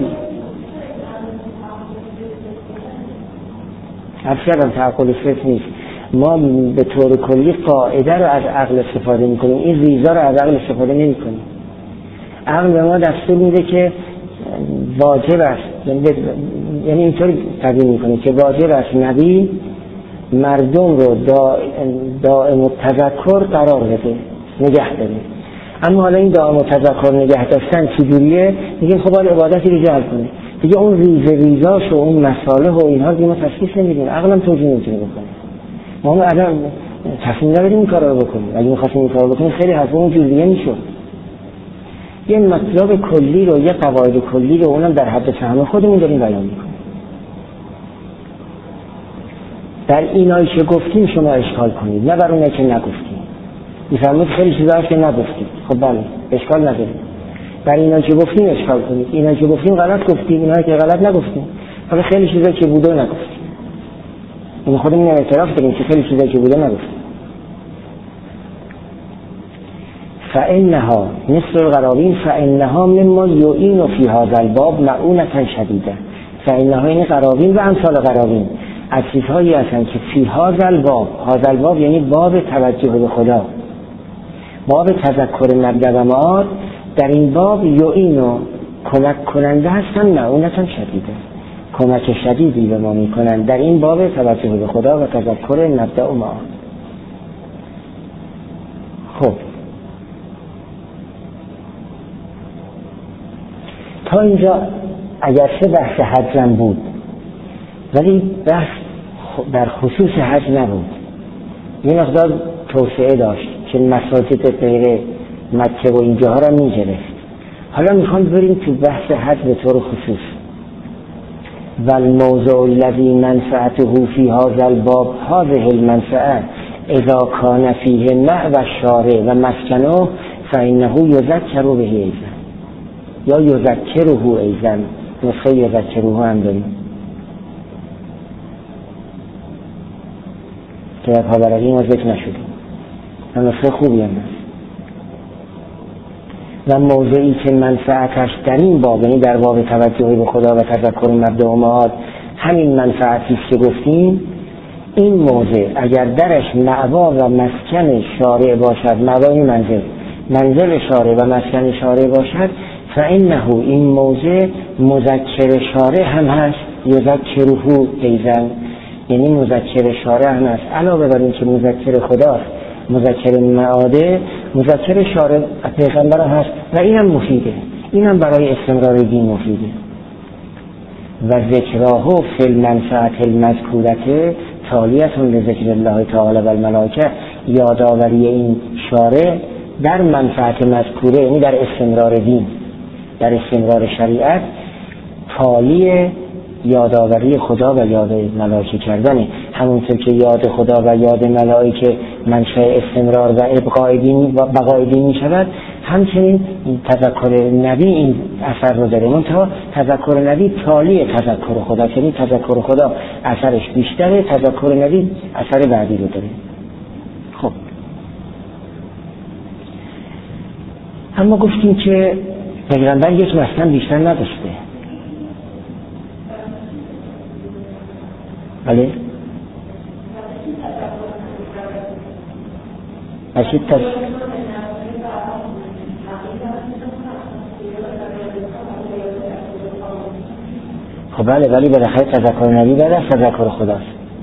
اصلا تعقل صرف نیست. ما به طور کلی قاعده رو از عقل استفاده میکنیم، این ریزا رو از عقل استفاده نمیکنیم. عقل به ما دستور میده که واجب است، یعنی اینطور تبیین میکنه که واجب است نبی مردم رو دائم التذکر قرار بده، نگه داره. اما حالا این دائم التذکر نگه داشتن چجوریه؟ میگیم خب حالا عبادتی رو جلب کنه دیگه، اون ریزه ریزاش و اون مصالح و اینها دیگه ما تشخیص نمیدیم، عقلم توجیه نمیتونه بکنه. ما هم الان تصمیم نداریم این کار رو بکنیم، اگه می‌خواستیم این کار رو بکنیم خیلی حرفا اون جور دیگه میشد. یه مطلب کلی رو، یه قواعد کلی رو اونم در حد فهم خودمون داریم بیان میکنیم. در اینایی که گفتیم شما اشکال کنید، نه بر اونایی که نگفتیم. میفهمید خیلی چیزا هست که نگفتیم، خب بله اشکال نداریم. در اینایی که گفتیم اشکال کنید، اینایی که گفتیم غلط گفتیم، اینایی که غلط نگفتیم. حالا خیلی چیزا که بوده نگفتیم. این خودمون اعتراف داریم که خیلی چیزا که بوده نگفتیم. فإنها مثل القرابین فإنها مما یعین فی هذا الباب معونة شدیده. فإنها این قرابین و امثال قرابین از چیزهایی هستند که فی هذا الباب، هذا الباب یعنی باب توجه به خدا، باب تذکر مبدأ و معاد، در این باب یعین و کمک کننده هستند معونة شدیده، کمک شدیدی به ما میکنند در این باب توجه به خدا و تذکر مبدأ و معاد. خب تا اینجا اگرچه بحث حجم بود ولی بحث در خصوص حج نبود، یه مقدار توسعه داشت که مساجد غیر مکه و اینجاها را می گرفت. حالا میخوام بریم تو بحث حج به طور خصوص. و الموضوع الذی منفعته فی هذا الباب هذه المنفعه اذا کان فیه مأوى الشارع و مسکنه فانه یذکر به ایضا یا یذکره ایضا، نسخه یذکره هم داریم که در پاورقی ما ذکر نشده، نسخه خوبی هم هست. و موضعی که منفعتش در این باب، یعنی در باب توجه به خدا و تذکر مبدأ و معاد، همین منفعتی که گفتیم، این موضع اگر درش مأوا و مسکن شارع باشد، مأوای منزل منزل شارع و مسکن شارع باشد، فإنه این موضع مذکر شارع هم هست، یذکره ایضا، یعنی مذکر شارع هم هست. علاوه بر این که مذکر خداست، مذکر معاده، مذکر شارع پیغمبر هم هست و این هم مفیده، این هم برای استمرار دین مفیده. و ذکراه فی المنفعت المذکورته تالیتون لذکر الله تعالی و الملائکه، یادآوری این شارع در منفعت مذکوره، یعنی در استمرار دین، در استمرار شریعت، تالی یادآوری خدا و یاد ملائکه کردنه. همونطور که یاد خدا و یاد ملائکه منشأ استمرار و ابقاء دین و بقای دین می شود، همچنین تذکر نبی این اثر رو داره. منتها تذکر نبی تالی تذکر خدا، یعنی تذکر خدا اثرش بیشتره، تذکر نبی اثر بعدی رو داره. خب اما گفتیم که پیغمبر یک مسکن بیشتر نداشته. بله؟ اشید تز... خب بله، ولی بالاخره تذکر نبی بعد از تذکر خداست،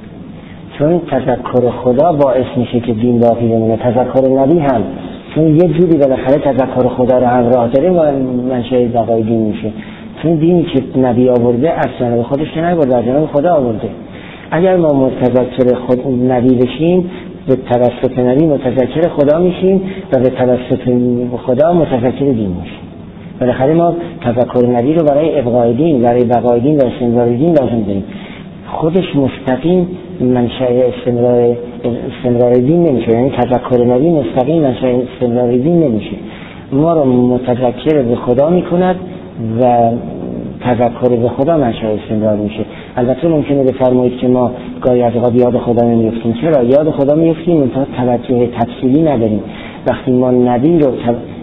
چون تذکر خدا باعث میشه که دین باقی بمونه. تذکر نبی هم چون یه جوری بالاخره تذکر خدا رو همراه داره منشأ بقای دین میشه، چون دینی که نبی آورده از جانب خودش که نبرده، از جانب خدا آورده. اگر ما متذکر خود نبی بشیم، به توسط نبی متذکر خدا میشیم و به توسط خدا متذکر دین میشیم. بالاخره ما تذکر نبی رو برای ابقای دین، برای بقای دین و استمرار دین لازم داریم. خودش مستقیم منشأ استمرار استمرار دین نمیشه، یعنی تذکر نبی مستقیم منشأ استمرار دین نمیشه. ما رو متذکر به خدا میکند و تذکر به خدا منشأ استمرار میشه. البته ممکنه بفرمایید که ما گاهی از اوقات یاد خدا نمیفتیم. چرا؟ یاد خدا میفتیم منتها توجه تفصیلی نداریم. وقتی ما نبی رو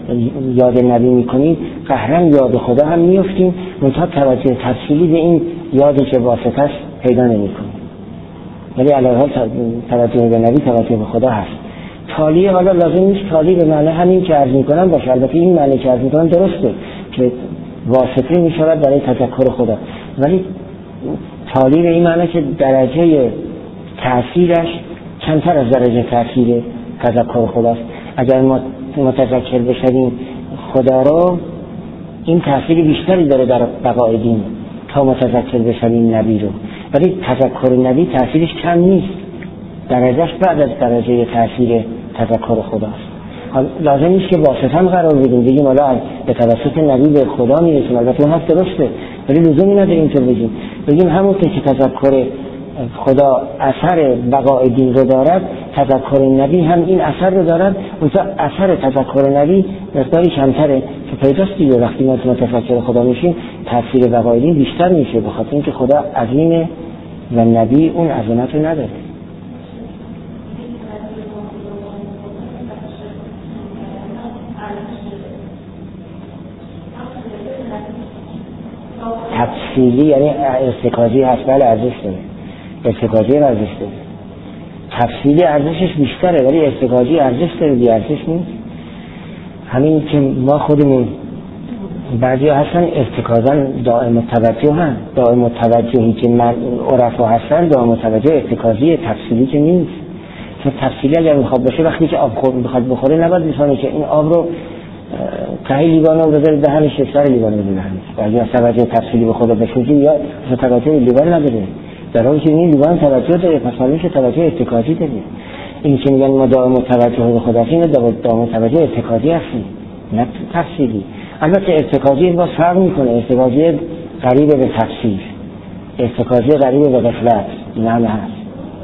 یاد نبی میکنیم قهرن یاد خدا هم میفتیم منتها توجه تفصیلی به این یادی که واسطه است پیدا نمیکنیم. ولی علاوه توجه به نبی توجه به خدا هست. تالی حالا لازم نیست تالی به معنی همین که عرض میکنم باشه. البته این معنی که عرض میکنم درسته که واسطه میشود برای تذکر خدا، ولی تالی به این معنی که درجه تأثیرش کمتر از درجه تأثیر تذکر خداست. اگر ما متذکر بشیم خدا رو، این تأثیر بیشتری داره در بقای دین تا متذکر بشیم نبی رو. ولی تذکر نبی تأثیرش کم نیست، درجهش بعد از درجه تأثیر تذکر خداست. لازم نیست که واسطه هم قرار بدیم بگیم حالا به توسط نبی به خدا میرسیم. البته اون هست درسته، ولی لزومی نداره اینطور بگیم. بگیم همون که تذکر خدا اثر بقای دین رو دارد، تذکر نبی هم این اثر رو دارد. اونجا اثر تذکر نبی مقداری کمتره که پیداست دیگه. وقتی ما متفکر خدا میشیم تاثیر بقای دین بیشتر میشه، به خاطر اینکه خدا عظیمه و نبی اون عظمت رو نداره. تفصیلی یعنی ارتکازی هست، بله ارزش داره، ارتکازی ارزش داره. تفصیلی ارزشش بیشتره ولی ارتکازی ارزش داره، بی ارزش نیست. همین که ما خودمون بعضی ها هستن ارتکازا دائم توجه هم دائم توجهی که من عرفا هستن دائم توجه، ارتکازی تفصیلی که نیست. چون تفصیلی اگر میخواد باشه وقتی که آب خور میخواد بخوره نباید بسانه که این آب رو تهی لیوان رو بذارید دهنش، سر لیوان رو دهنش. بعضی از توجه تفصیلی به خدا بشوزی یا توجه لیوان نداره، در حالی که این لیوان توجه داره، پس معلومه توجه ارتکازی داره. این که میگن ما دائم توجه به خدا هستیم، دائم توجه ارتکازی هستیم نه تفصیلی. البته ارتکازی با فرق میکنه، ارتکازی قریب به تفسیر، ارتکازی قریب به غفلت، این همه هست.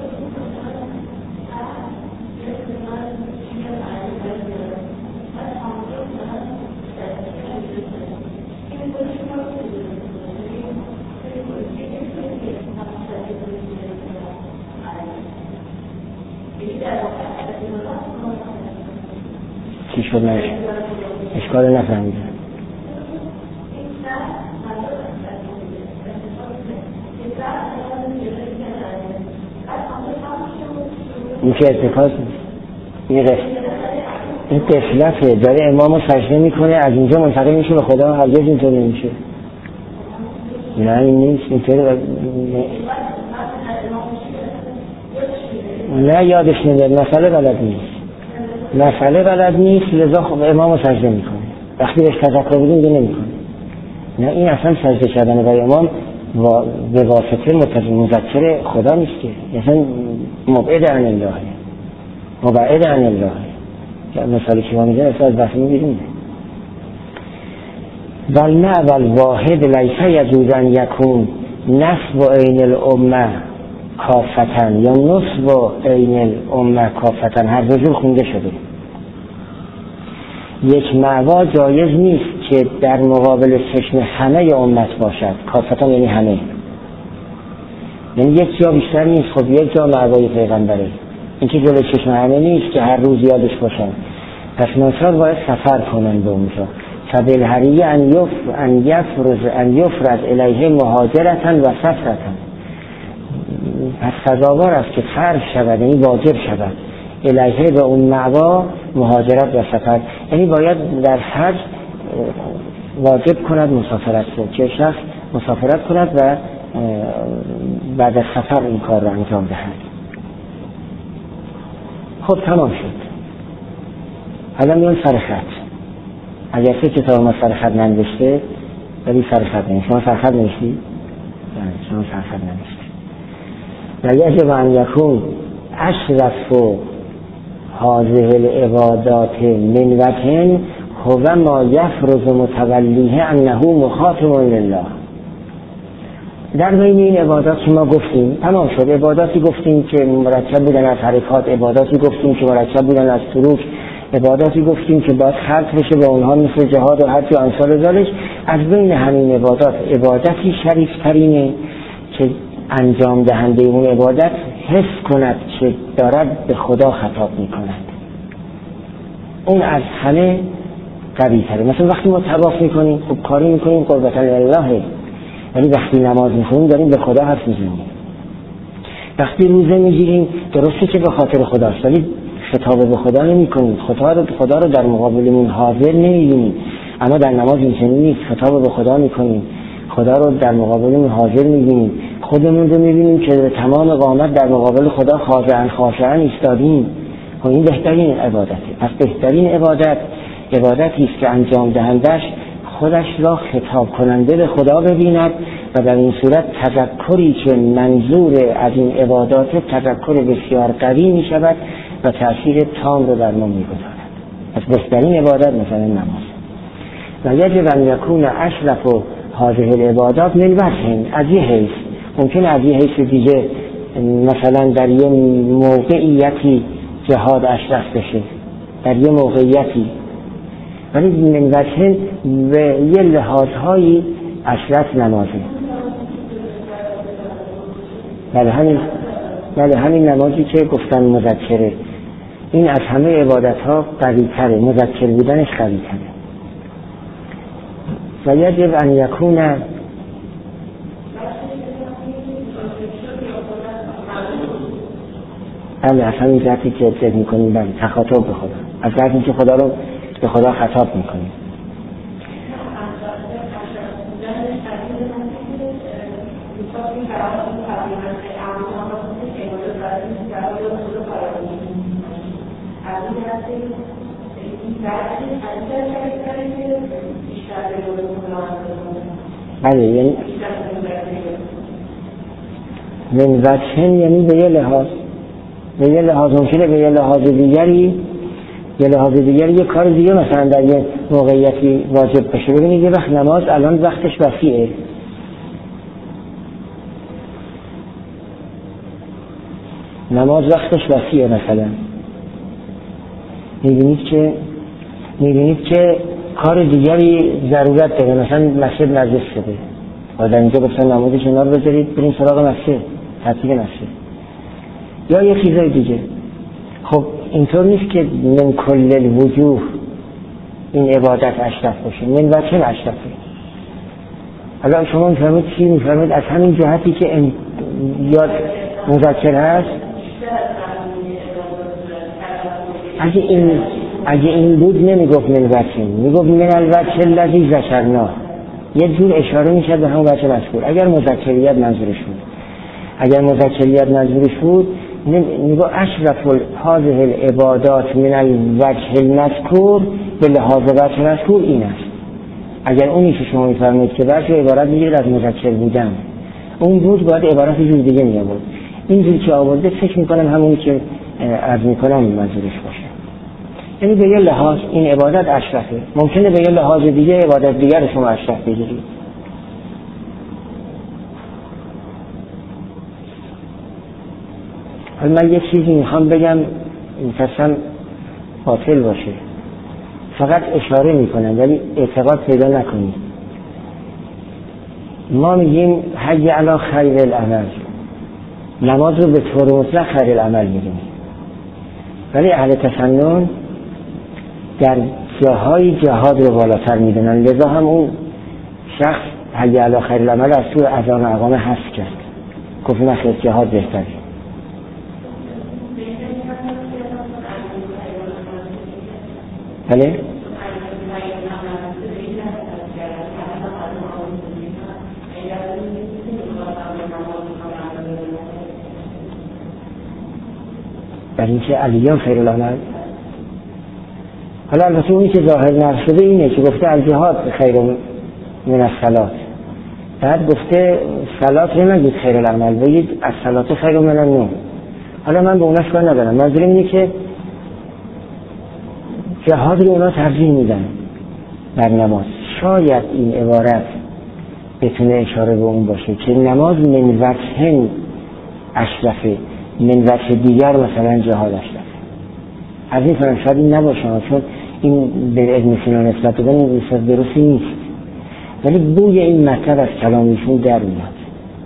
چی شد نش؟ اشکال نفهمیدم. این که ارتکاز این قفل این قفلته، داره امامو سجده میکنه از اینجا منتقل میشه به خدا، هرگز اینطور نمیشه. نه این نیست اینطور. نه یادش نمیاد، مسئله بلد نیست مسئله بلد نیست لذا خب امامو سجده میکنه. وقتی بهش تذکر بدیم دیگه نمیکنه. نه این اصلا سجده کردن برای امام و به واسطه مذکر خدا نیست که اصلا مبعد عن الله، مبعد عن الله. مثالی که ما میگن اصلا از بحث میگیریم. بل نه بل واحد لیسه یجوز ان یکون نصب عین الامه کافتن یا نصب عین الامه کافتن، هر دو جور خونده شده. یک معوا جایز نیست که در مقابل چشم همه امت باشد. کافتن یعنی همه، یعنی یک جا بیشتر نیست. خب یک جا معوای پیغمبره، این که جلوی چشم همه نیست که هر روز یادش باشن. پس ناچار باید سفر کنن به اونجا. فبالحریه ان یف ان یفرز ان یفرز الیه مهاجرتن و سفرتن. پس سزاوار است که فرض شود، یعنی واجب شود الیه به اون معوا مهاجرت و سفر، یعنی باید در حج واجب کند مسافرت رو، که شخص مسافرت کند و بعد از سفر این کار رو انجام دهد. خب تمام شد. حالا میان سر خط. اگر سه کتاب ما سر خط ننوشته ولی سر خط نوشته. شما سر خط نوشتی؟ شما سر خط نوشتی. و یجب ان یکون اشرف هذه العبادات من وجه هو ما یفرض متولیه انه مخاطب لله. در بین این عبادات که ما گفتیم تمام شد. عباداتی گفتیم که مرکب بودن از حرکات، عباداتی گفتیم که مرکب بودن از سلوک، عباداتی گفتیم که باید خلق بشه با اونها مثل جهاد و حج و امثال ذالک. از بین همین عبادات عبادتی شریف ترینه که انجام دهنده اون عبادت حس کند که دارد به خدا خطاب می کند. اون از همه قوی تره. مثلا وقتی ما طواف میکنیم خب کاری میکنیم قربتا لله، یعنی وقتی نماز میخونیم داریم به خدا حرف میزنیم. وقتی روزه میگیریم درسته که به خاطر خداست ولی خطاب به خدا نمی کنیم. خدا رو خدا رو در مقابلمون حاضر نمیبینیم، اما در نماز اینجوری نیست. خطاب به خدا میکنیم، خدا رو در مقابلمون حاضر میبینیم، خودمون رو میبینیم که تمام قامت در مقابل خدا خاضعاً خاشعاً ایستادیم. خب این بهترین عبادته. پس بهترین عبادت عبادتی است که انجام دهندش خودش را خطاب کننده به خدا ببیند و در این صورت تذکری که منظور از این عبادات تذکر بسیار قوی می شود و تأثیر تام رو در ما می گذارد. پس بهترین عبادت مثلا نماز. و یجب ان یکون اشرف هذه العبادات من وجه، از یه حیث ممکنه از یه حیث دیگه مثلا در یه موقعیتی جهاد اشرف بشه، در یه موقعیتی، ولی من وجه به یه لحاظهایی اشرف نمازه. بله همین بله همین نمازی که گفتن مذکره، این از همه عبادت ها قوی تره، مذکر بودنش قوی تره. و یجب ان یکون بله از همین جهتی که ذکر میکنیم، بله تخاطب به خدا، از جهتی که خدا رو به خدا خطاب میکنیم. بله یعنی من وجه یعنی به یه لحاظ به یه لحاظ ممکنه به یه لحاظ دیگری یه لحاظ دیگری یه کار دیگه مثلا در یه موقعیتی واجب بشه. ببینید یه وقت نماز الان وقتش وسیعه، نماز وقتش وسیعه، مثلا میبینید که میبینید که کار دیگری ضرورت داره، مثلا مسجد نجس شده و در اینجا گفتن نماز کنار بذارید بریم سراغ مسجد، ترتیب مسجد یا یه چیزای دیگه. خب اینطور نیست که من کل الوجوه این عبادت اشرف باشه، من وجه اشرفه. حالا شما میفهمید چی میفهمید؟ از همین جهتی که این یاد مذکر هست، اگه این اگه این بود نمیگفت من وجه، میگفت من الوجه الذی ذکرنا، یه جور اشاره میشد به همون وجه مذکور. اگر مذکریت منظورش بود اگر مذکریت منظورش بود میگو اشرف هذه العبادات من الوجه المذکور به لحاظ وجه مذکور این است. اگر اونی که شما میفرمایید که وجه عبارت میگیرد از مذکر بودن، اون بود باید عبارت جور دیگه می آورد. اینجوری که آورده فکر میکنم همونی که عرض میکنم منظورش باشه. یعنی به یه لحاظ این عبادت اشرفه، ممکنه به یه لحاظ دیگه عبادت دیگر شما اشرف بگیرید. حالا من یه چیزی میخوام بگم میترسم باطل باشه، فقط اشاره میکنم ولی اعتقاد پیدا نکنید. ما میگیم حی علی خیر العمل، نماز رو به طور مطلق خیر العمل میگیم، ولی اهل تسنن در جاهای جهاد رو بالاتر میدونن، لذا هم اون شخص حی علی خیر العمل از تو اذان و اقامه حذف کرد، گفت نخیر جهاد بهتره. بله در اینکه علیان خیر العمل. حالا البته اونی که ظاهر نشده اینه که گفته الجهاد خیر من الصلات، بعد گفته صلات رو نگید خیر العمل، بگید الصلات خیر من النوم. حالا من به اوناش کار ندارم، منظورم اینه که جهاد رو اونا ترجیح میدن بر نماز. شاید این عبارت بتونه اشاره به اون باشه که نماز من وجه اشرفه، من وجه دیگر مثلا جهاد اشرفه. از این فرم شاید این نباشه، چون این به ابن سینا نسبت دادن این نسبت درستی نیست، ولی بوی این مطلب از کلامیشون در میاد.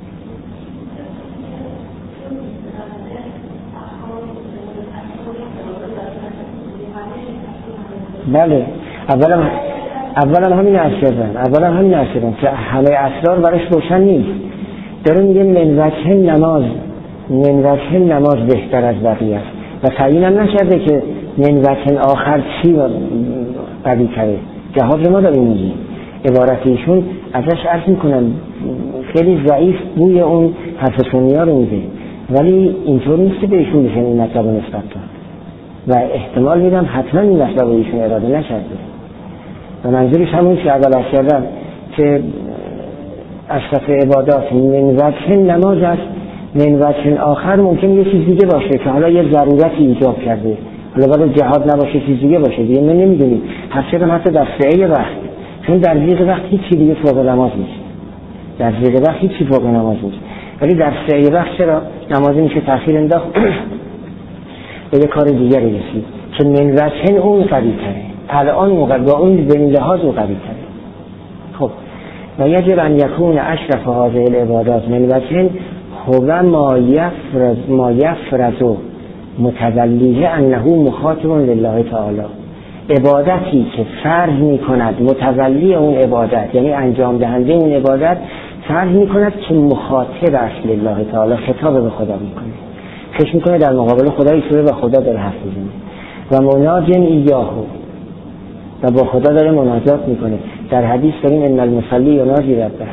بله اولم اولم همین اشیاء اولم همین اشیاء که همه اسرار برش روشن نیست. داره میگه من وجه نماز، من وجه نماز بهتر از بقیه است و تعیین هم نکرده که من وجه آخر چی قوی تره. جهاد رو ما داریم میگیم، عبارت ایشون ازش عرض میکنم خیلی ضعیف بوی اون حرف سنیا رو میده، ولی اینطور نیست که به ایشون بشه این مطلب نسبت داد و احتمال میدم حتما این مطلب رو ایشون اراده نکرده و منظورش همون که اول از کردم که اشرف عبادات من وجه نماز است، من وجه آخر ممکن یه چیز دیگه باشه که حالا یه ضرورتی ایجاب کرده، حالا برای جهاد نباشه چیز دیگه باشه دیگه من نمیدونیم. هرچند حتی در سعی وقت، چون در زیر وقت هیچی دیگه فوق نماز نیست، در زیر وقت هیچی فوق نماز نیست، ولی در سعی وقت چرا نمازی میشه تأخیر انداخت به یه کار دیگه رسید که من وجه اون قوی تره، الان موقع با اون به این لحاظ اون قوی تره. خب و یجب ان یکون اشرف هذه العبادات من وجه هو ما یفرز ما یفرز متولیه انه مخاطب لله تعالی. عبادتی که فرض می کند متولی اون عبادت، یعنی انجام دهنده اون عبادت فرض می کند که مخاطب است لله تعالی، خطاب به خدا می کنه، فکر می کنه در مقابل خدا ایستاده و خدا داره حرف میزنه و مناجن ایاهو و با خدا داره مناجات میکنه. در حدیث داریم ان المصلی یناجی ربه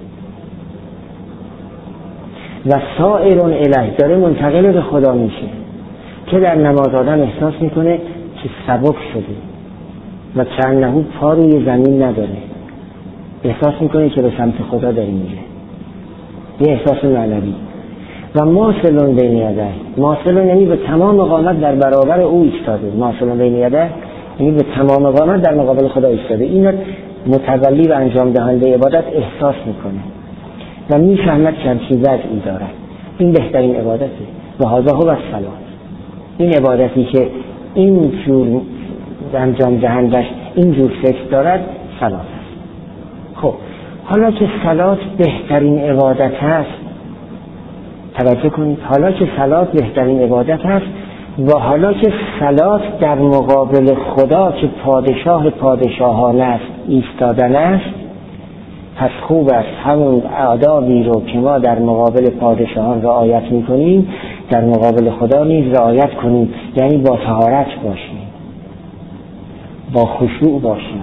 و سائر الیه، داره منتقل به خدا میشه که در نماز آدم احساس میکنه که سبک شده و چندنهو پا روی زمین نداره، احساس میکنه که به سمت خدا داره میره، یه احساس معنوی. و ماثلون بین یده، ماثلون یعنی به تمام قامت در برابر او ایستاده، ماثلون بین یده یعنی به تمام قامت در مقابل خدا ایستاده. این متولی و انجام دهنده عبادت احساس میکنه و میفهمد که چه وضعی دارد. این بهترین عبادته و هذا هو الصلاة. این عبادتی که این جور انجام دهندش این جور فکر دارد صلات است. خب حالا که صلات بهترین عبادت است، توجه کنید، حالا که صلات بهترین عبادت است و حالا که صلات در مقابل خدا که پادشاه پادشاهان است ایستادن است، پس خوب است همون آدابی رو که ما در مقابل پادشاهان رعایت میکنیم در مقابل خدا نیز رعایت کنیم، یعنی با طهارت باشیم، با خشوع باشیم،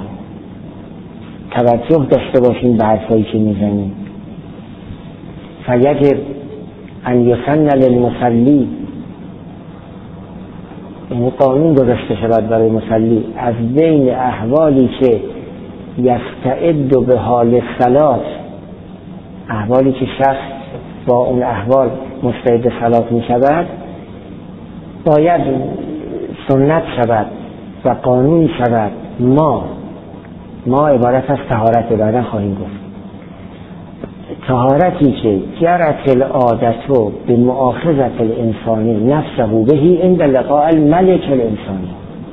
توجه داشته باشیم به حرفایی که میزنیم. فیجب ان یسن للمصلی، یعنی قانون گذاشته شود برای مصلی از بین احوالی که یستعد به حال صلات، احوالی که شخص با اون احوال مستعد صلات می شود، باید سنت شود و قانون شود. ما ما عبارت از طهارت بعدا خواهیم گفت، طهارتی که جرت العادت به مؤاخذت الانسانی نفسه بهی عند لقاء الملک الانسانی.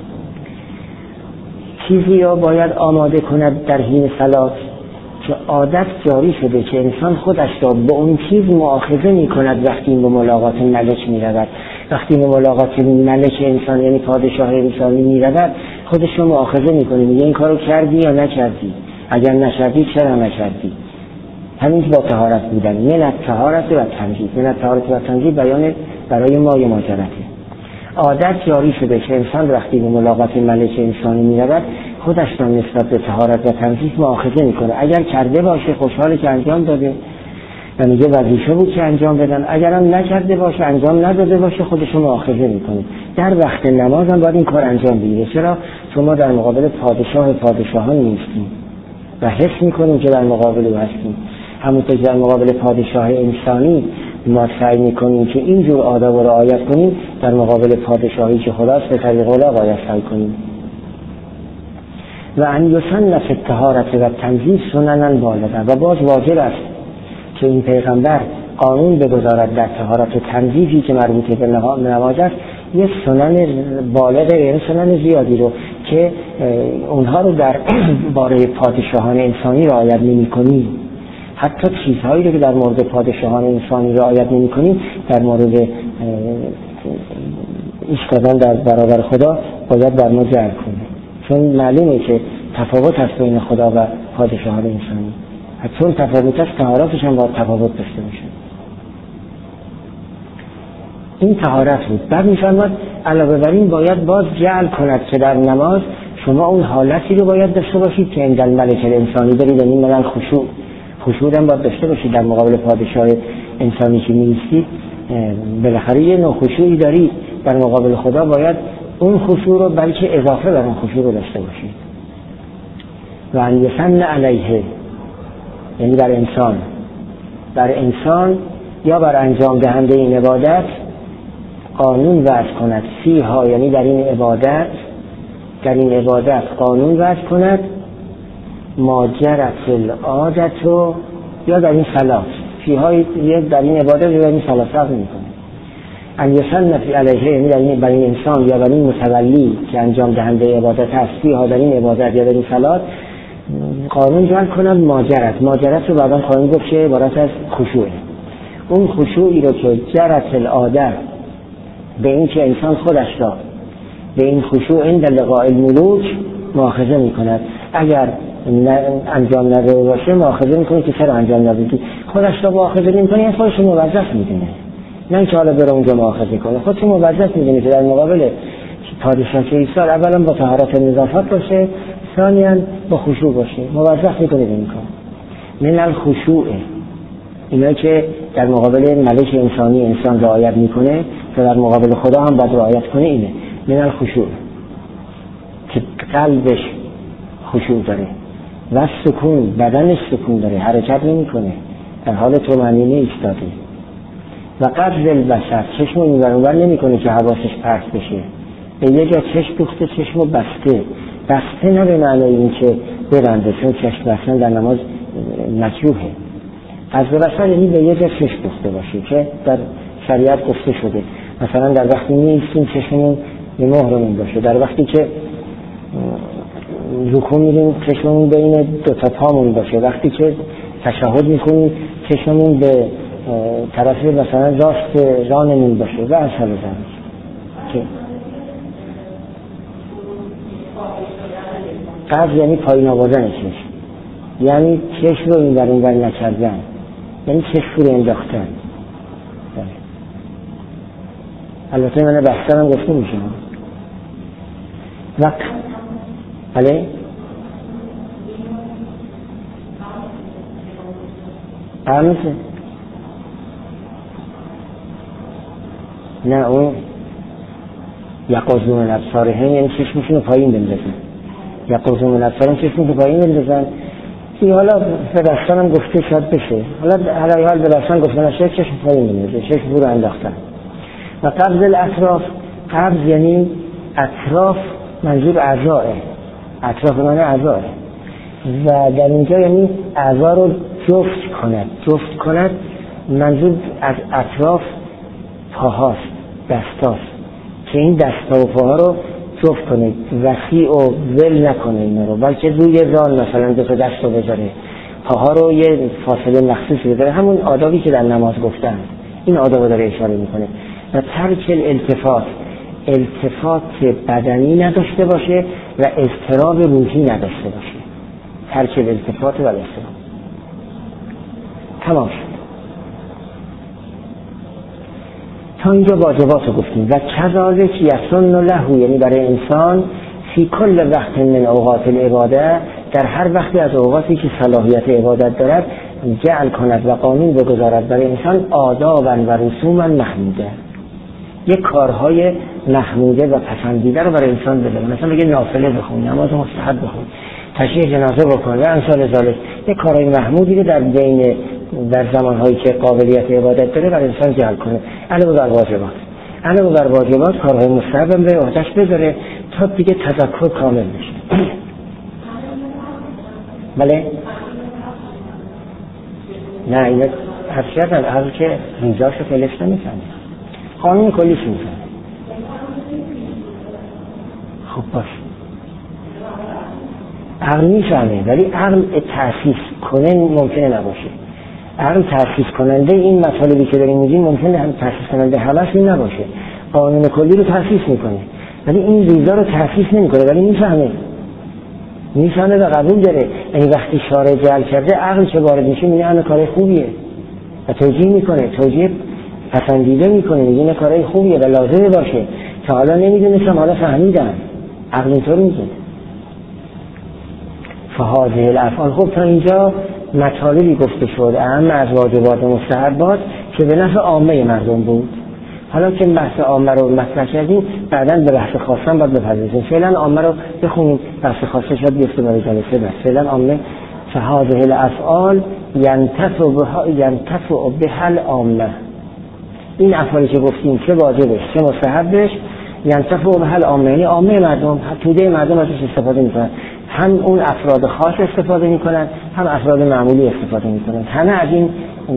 چیزی یا باید آماده کند در حین صلات که عادت جاری شده که انسان خودش را به اون چیز مؤاخذه می کند وقتی به ملاقات ملک می رود. وقتی به ملاقات ملک انسان یعنی پادشاه انسانی می رود خودش رو مؤاخذه میکنه، میگه این کارو کردی یا نکردی، اگر نکردی چرا نکردی. همین با طهارت بودن، من طهارت و تنظیف، من طهارت و تنظیف بیان برای مای ماجرته. عادت جاری شده که انسان وقتی به ملاقات ملک انسانی میرود خودش را نسبت به طهارت و تنظیف مؤاخذه میکنه. اگر کرده باشه خوشحاله که انجام داده و میگه وظیفه بود که انجام بدن، اگر هم نکرده باشه انجام نداده باشه خودش رو مؤاخذه میکنه. در وقت نماز هم باید این کار انجام بگیره. چرا؟ چون ما در مقابل پادشاه پادشاهان نیستیم و حس میکنیم که در مقابل او هستیم. همونطور که در مقابل پادشاه انسانی ما سعی میکنیم که اینجور آداب رو رعایت کنیم، در مقابل پادشاهی که خداست به طریق اولا باید سعی کنیم. و ان یسن فی الطهارة و تنظیف سننا بالغه، و باز واجب است که این پیغمبر قانون بگذارد در طهارت و تنظیفی که مربوط به نماز است، یک سنن بالغه، یعنی سنن زیادی رو که اونها رو در باره پادشاهان انسانی رعایت نمی‌کنیم. حتی چیزهایی رو که در مورد پادشاهان انسانی رعایت نمی‌کنیم در مورد ایستادن در برابر خدا باید بر ما جلب کنیم، چون معلومه که تفاوت هست بین خدا و پادشاهان انسانی. چون تفاوت هست طهارتش هم باید تفاوت داشته باشه. این طهارت بود. بعد می‌فرماد علاوه بر این باید باز جعل کند که در نماز شما اون حالتی رو باید داشته باشید که عند الملک الانسانی دارید، یعنی مثلا خشوع خشوع هم باید داشته باشید در مقابل پادشاه انسانی که می‌ایستید. بالاخره یه نوع خشوعی دارید در مقابل خدا، باید اون خشوع رو بلکه اضافه بر اون خشوع رو داشته باشید. و ان یسن علیه، یعنی بر انسان بر انسان یا بر انجام دهنده این عبادت قانون وضع کند، فیها یعنی در این عبادت در این عبادت قانون وضع کند، ماجرت العادت رو، یا در این صلات فیها در این عبادت یا در این صلات فرق میکنه. ان یسن فی علیه یعنی در این بر این انسان یا بر این متولی که انجام دهنده عبادت هست، فیها در این عبادت یا در این صلات قانون جعل کنند ماجرت. ماجرت رو بعدا خواهیم گفت که عبارت از خشوعه. اون خشوعی رو که جرت العاده به این که انسان خودش را به این خشوع عند لقاء الملوک مؤاخذه میکند، اگر انجام نداده باشه مؤاخذه میکنه که چرا انجام ندادی. خودش را مؤاخذه نمیکنه، یعنی خودش رو موظف میدونه، نه اینکه حالا بره اونجا مؤاخذه کنه. خودش رو موظف میدونه که در مقابل پادشاه که ایثار اولا با طهارت نظافت باشه، ثانیاً با خشوع باشه، موظف میکنه به این کار. من الخشوع، اینا که در مقابل ملک انسانی انسان رعایت میکنه و در مقابل خدا هم باید رعایت کنه، اینه من الخشوع که قلبش خشوع داره و سکون، بدنش سکون داره، حرکت نمیکنه، در حال طمأنینه ایستاده. و قبض البصر، چشم این ور اون ور نمیکنه که حواسش پرت بشه، به یه جا چشم دوخته چشمو بسته بسته نه به معنی این که ببنده، چون چشم بستن در نماز مکروهه. قبض البصر یعنی به یه جا چشم دوخته باشه که در شریعت گفته شده. مثلا در وقتی میایستیم چشممون به مهرمون باشه، در وقتی که رکوع میریم چشممون بین دو تا پامون باشه، وقتی که تشهد میکنیم چشممون به طرف مثلا راست رانمون باشه و اصلا بزنیم که قبض یعنی پایین آوردن چشم، یعنی چشم رو این ور اون ور نکردن، یعنی چشم رو انداختن. البته من بحثا هم گفته میشه وقت بله قمز نه اون یقظون الابصارهم یعنی چشمشون رو پایین بندازن، یقظون الابصارهم چشمشون رو پایین بندازن. این حالا به دستان هم گفته شاید بشه، حالا حالا حال به دستان گفته نشه چشم پایین بندازه، چشم رو انداختن. و قبض الاطراف، قبض یعنی اطراف منظور اعضاه، اطراف معنی اعضاه و در اینجا یعنی اعضا رو جفت کند. جفت کند منظور از اطراف پاهاست، دستاست، که این دستا و پاها رو جفت کنه، وسیع و ول نکنه اینا رو، بلکه روی زان مثلا دو تا دست رو بذاره، پاها رو یه فاصله مخصوصی بذاره، همون آدابی که در نماز گفتن این آداب داره اشاره میکنه. و ترک الالتفات، التفات بدنی نداشته باشه و اضطراب روحی نداشته باشه. ترک التفات و الاضطراب. تمام شد. تا اینجا واجبات رو گفتیم. و کذالک یسن له، یعنی برای انسان فی کل وقت من اوقات العباده، در هر وقتی از اوقاتی که صلاحیت عبادت دارد، جعل کند و قانون بگذارد برای انسان آدابا و رسوما محموده، یک کارهای محموده و پسندیده رو برای انسان بده. مثلا بگه نافله بخون، نماز مستحب بخون، تشییع جنازه بکن و امثال ذالک، یک کارهای محمودی رو در بین در زمانهایی که قابلیت عبادت داره برای انسان جعل کنه. علاوه بر واجبات، علاوه بر واجبات کارهای مستحب هم به عهده‌اش بذاره تا دیگه تذکر کامل بشه. بله؟ نه اینا حسیت از عقل که ریزاشو فلش نمی‌کنه، قانون کلیش می‌کنه. خب باش، عقل می‌فهمه ولی عقل تأسیس کنه ممکنه نباشه. عقل تأسیس کننده این مطالبی که داریم میگیم ممکنه هم تأسیس کننده همش این نباشه. قانون کلی رو تأسیس میکنه ولی این ریزا رو تأسیس نمیکنه، ولی میفهمه میفهمه و قبول داره. یعنی وقتی شارع جعل کرده، عقل چه وارد میشه میگه همه کار خوبیه و توجیه میکنه، توجیه پسندیده میکنه، میگه این کارای خوبیه و لازمه باشه. تا حالا نمیدونستم، حالا فهمیدم. عقل اینطور میگه. فهذه الافعال. خب تا اینجا مطالبی گفته شد اهم از واجبات و مستحبات که به نفع عامه مردم بود. حالا که بحث عامه رو مطرح کردیم، بعداً به بحث خاصه باید بپردازیم. فعلا عامه رو بخونیم، بحث خاصه شد بیفته برای جلسه بعد. فعلا عامه. فهذه الافعال ينتفع بها ينتفع بها العامه. این افعالی که گفتیم چه واجبش چه مستحبش، ينتفع بها العامه، یعنی عامه مردم، توده مردم ازش استفاده میکنن. هم اون افراد خاص استفاده میکنن، هم افراد معمولی استفاده میکنن. همه از این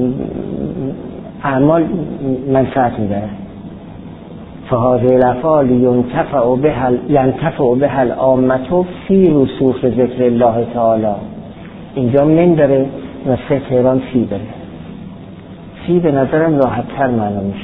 اعمال منفعت میبرن. فهذه الافعال ينتفع بها ينتفع بها العامه فی رسوخ ذکر الله تعالی. اینجا من داره و سه تهران فی داره. فی به نظرم راحت تر معنا میشه.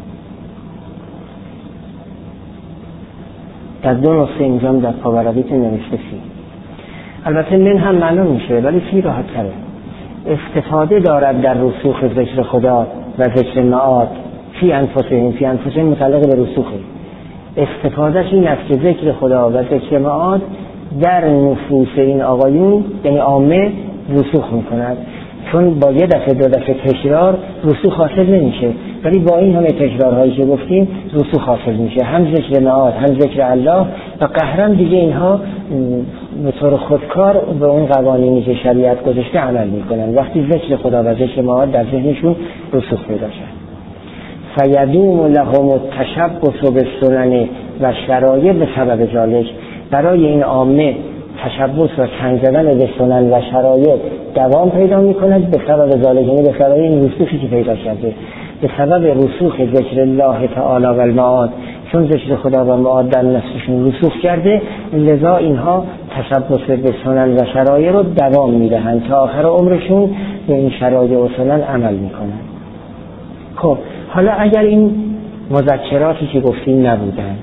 در دو نسخه اینجا در پاورقیت نوشته فی. البته من هم معنا میشه ولی فی راحت تره. استفاده دارد در رسوخ ذکر خدا و ذکر معاد. فی انفسهم، فی انفسهم متعلق به رسوخه. استفادهش این است که ذکر خدا و ذکر معاد در نفوس این آقایون یعنی عامه رسوخ میکند. چون با یه دفعه دو دفعه تکرار رسوخ حاصل نمیشه، ولی با این همه تکرارهایی که گفتیم رسوخ حاصل میشه. هم ذکر معاد هم ذکر الله و قهرن دیگه اینها به طور خودکار به اون قوانینی که شریعت گذاشته عمل میکنن. وقتی ذکر خدا و ذکر معاد در ذهنشون رسوخ پیدا شد. فیدوم لهم التشبث بالسنن و شرایع به سبب ذلک. برای این عامه تشبث و چنگ زدن به سنن و شرایع دوام پیدا میکند به سبب ذلک، یعنی به سبب این رسوخی که پیدا کرده، به سبب رسوخ ذکر الله تعالی و المعاد. چون ذکر خدا و معاد در نفسشون رسوخ کرده، لذا اینها تشبث به سنن و شرایع رو دوام میدهند تا آخر عمرشون به این شرایع و سنن عمل میکنند. خب حالا اگر این مذکراتی که گفتیم نبودند،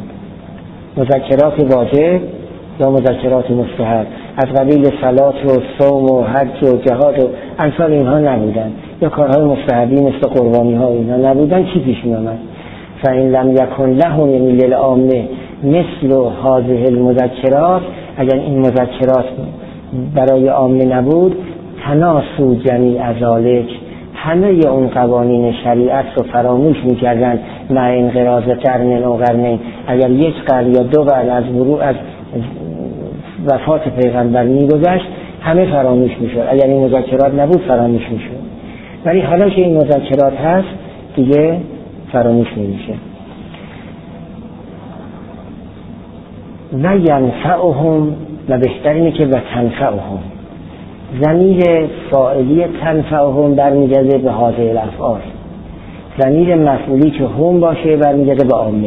مذکرات واجب یا مذکرات مستحب از قبیل صلات و صوم و حج و جهاد و امثال اینها نبودند، یا کارهای مستحبی مثل قربانی ها اینا نبودند، چی پیش می آمد؟ فإن لم یکن لهم یعنی للعامه مثل هذه المذکرات، اگر این مذکرات برای عامه نبود، تناسوا جمیع ذلک، همه اون قوانین شریعت رو فراموش می‌کردند. مع انقراض قرن و قرنین، اگر یک قرن یا دو قرن از ورود از وفات پیغمبر می‌گذشت همه فراموش می‌شد. اگر این مذکرات نبود فراموش می‌شد، ولی حالا که این مذکرات هست دیگه فراموش نمیشه. و ینفعهم، و بهتر اینه که و تنفعهم، ضمیر فاعلی تنفعهم برمیگرده به هذه الافعال، ضمیر مفعولی که هم باشه برمیگرده به عامه.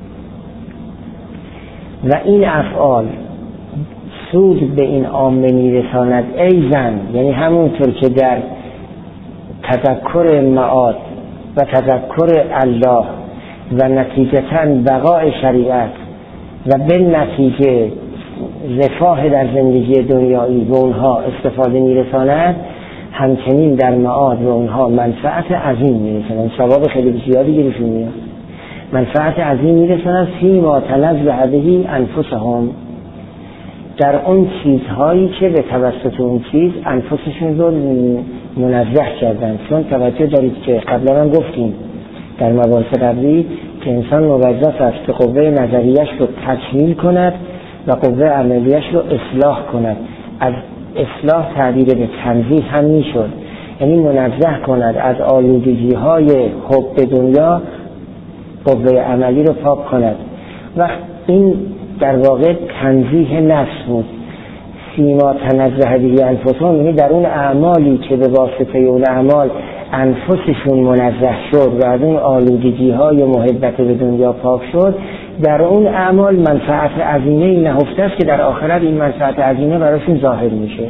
و این افعال سود به این عامه میرساند ایزن، یعنی همونطور که در تذکر معاد و تذکر الله و نتیجتاً بقای شریعت و به نتیجه رفاه در زندگی دنیایی به اونها استفاده میرساند، همچنین در معاد به اونها منفعت عظیم میرساند، ثواب خیلی زیادی گیرشون میاد، منفعت عظیم میرساند. فیما تنزه بهی انفسهم، در اون چیزهایی که به توسط اون چیز انفسشون رو منزه کردن. چون توجه دارید که قبلا هم گفتیم در مباحث قبلی که انسان موظف است که قوه نظریش رو تکمیل کند و قوه عملیش رو اصلاح کند. از اصلاح تعبیر به تنزیه هم میشد، یعنی منزه کند از آلودگی های حب دنیا، قوه عملی رو پاک کند. و این در واقع تنزیه نفس بود. فیما تنزه به انفسهم، یعنی در اون اعمالی که به واسطه اون اعمال انفسشون منزه شد و از اون آلودگی های محبت به دنیا پاک شد، در اون اعمال منفعت عظیمه نهفته است که در آخرت این منفعت عظیمه براشون ظاهر میشه.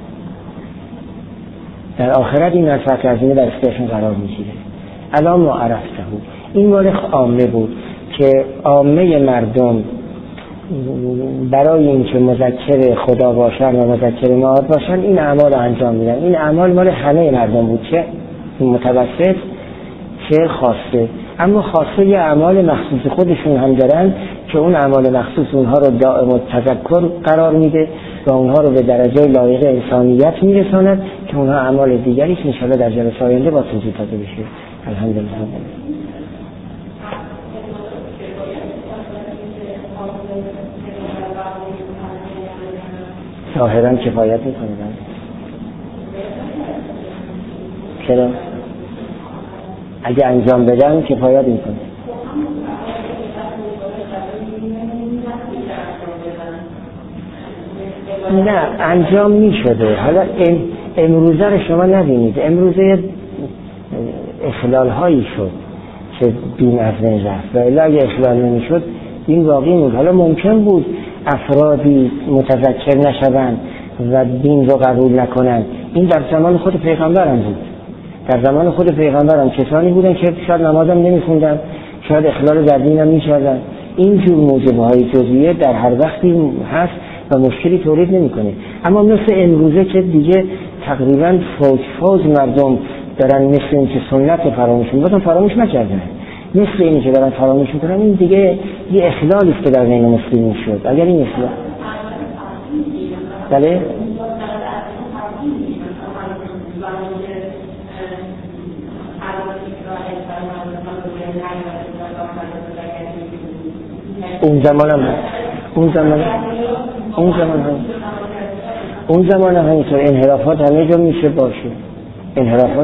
در آخرت این منفعت عظیمه در اختیارشون قرار میگیره. الان ما عرفته بود. این مال عامه بود که عامه مردم برای اینکه مذکر خدا باشن و مذکر معاد باشن این اعمال رو انجام میدن. این اعمال مال همه مردم بود، چه متوسط چه خاصه. اما خاصه یه اعمال مخصوص خودشون هم دارن که اون اعمال مخصوص اونها رو دائم تذکر قرار میده و اونها رو به درجه لایق انسانیت میرساند که اونها اعمال دیگری که انشاءالله در جلسه آینده با توضیح داده بشه. الحمدلله. ظاهرا کفایت میکنه. چرا؟ اگه انجام بدن کفایت میکنه. نه انجام میشده. حالا امروزه رو شما نبینید، امروزه اخلال هایی شد که دین از بین رفت و الا اگه اخلال نمیشد این واقعی بود. حالا ممکن بود افرادی متذکر نشوند و دین رو قبول نکنند. این در زمان خود پیغمبرم بود. در زمان خود پیغمبرم کسانی بودن که شاید نمازم نمیخوندن، شاید اخلال در دینم میکردن. اینجور موجبه های جزئیه در هر وقتی هست و مشکلی تولید نمیکنه. اما مثل امروزه که دیگه تقریبا فوج فوج مردم دارن مثل این که سنت فراموش میکنن، فراموش نکردن، مثل اینی که دارن فراموش میکنن، این دیگه یه اخلالی است که در بین مسلمین شد. اگر این اخلال بله اون زمان هم اون زمان اون زمان هم اون زمان هم اینطور انحرافات همه جا میشه باشه. انحرافات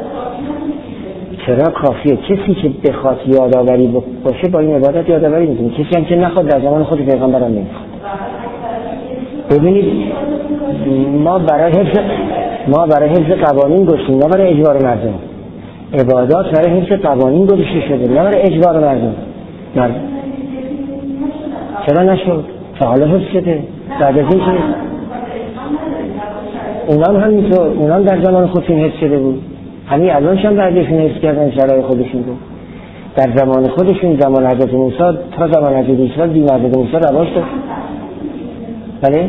چرا کافیه؟ کسی که بخواد یادآوری باشه با این عبادت یادآوری میکنه. کسی هم که نخواد در زمان خود پیغمبر هم نمیخواد. ببینید ما برای حفظ ما برای حفظ قوانین گذاشتیم، نه برای اجبار مردم. عبادات برای حفظ قوانین گذاشته شده، نه برای اجبار مردم. مردم چرا نشد؟ تا حالا حفظ شده. بعد از این که اونام همینطور، اونام در زمان خودشون حفظ شده بود. همین الانش هم بعدشون حفظ کردن شرای خودشون رو. در زمان خودشون، زمان حضرت موسی تا زمان حضرت عیسی دین حضرت موسی رواج داشت. بله؟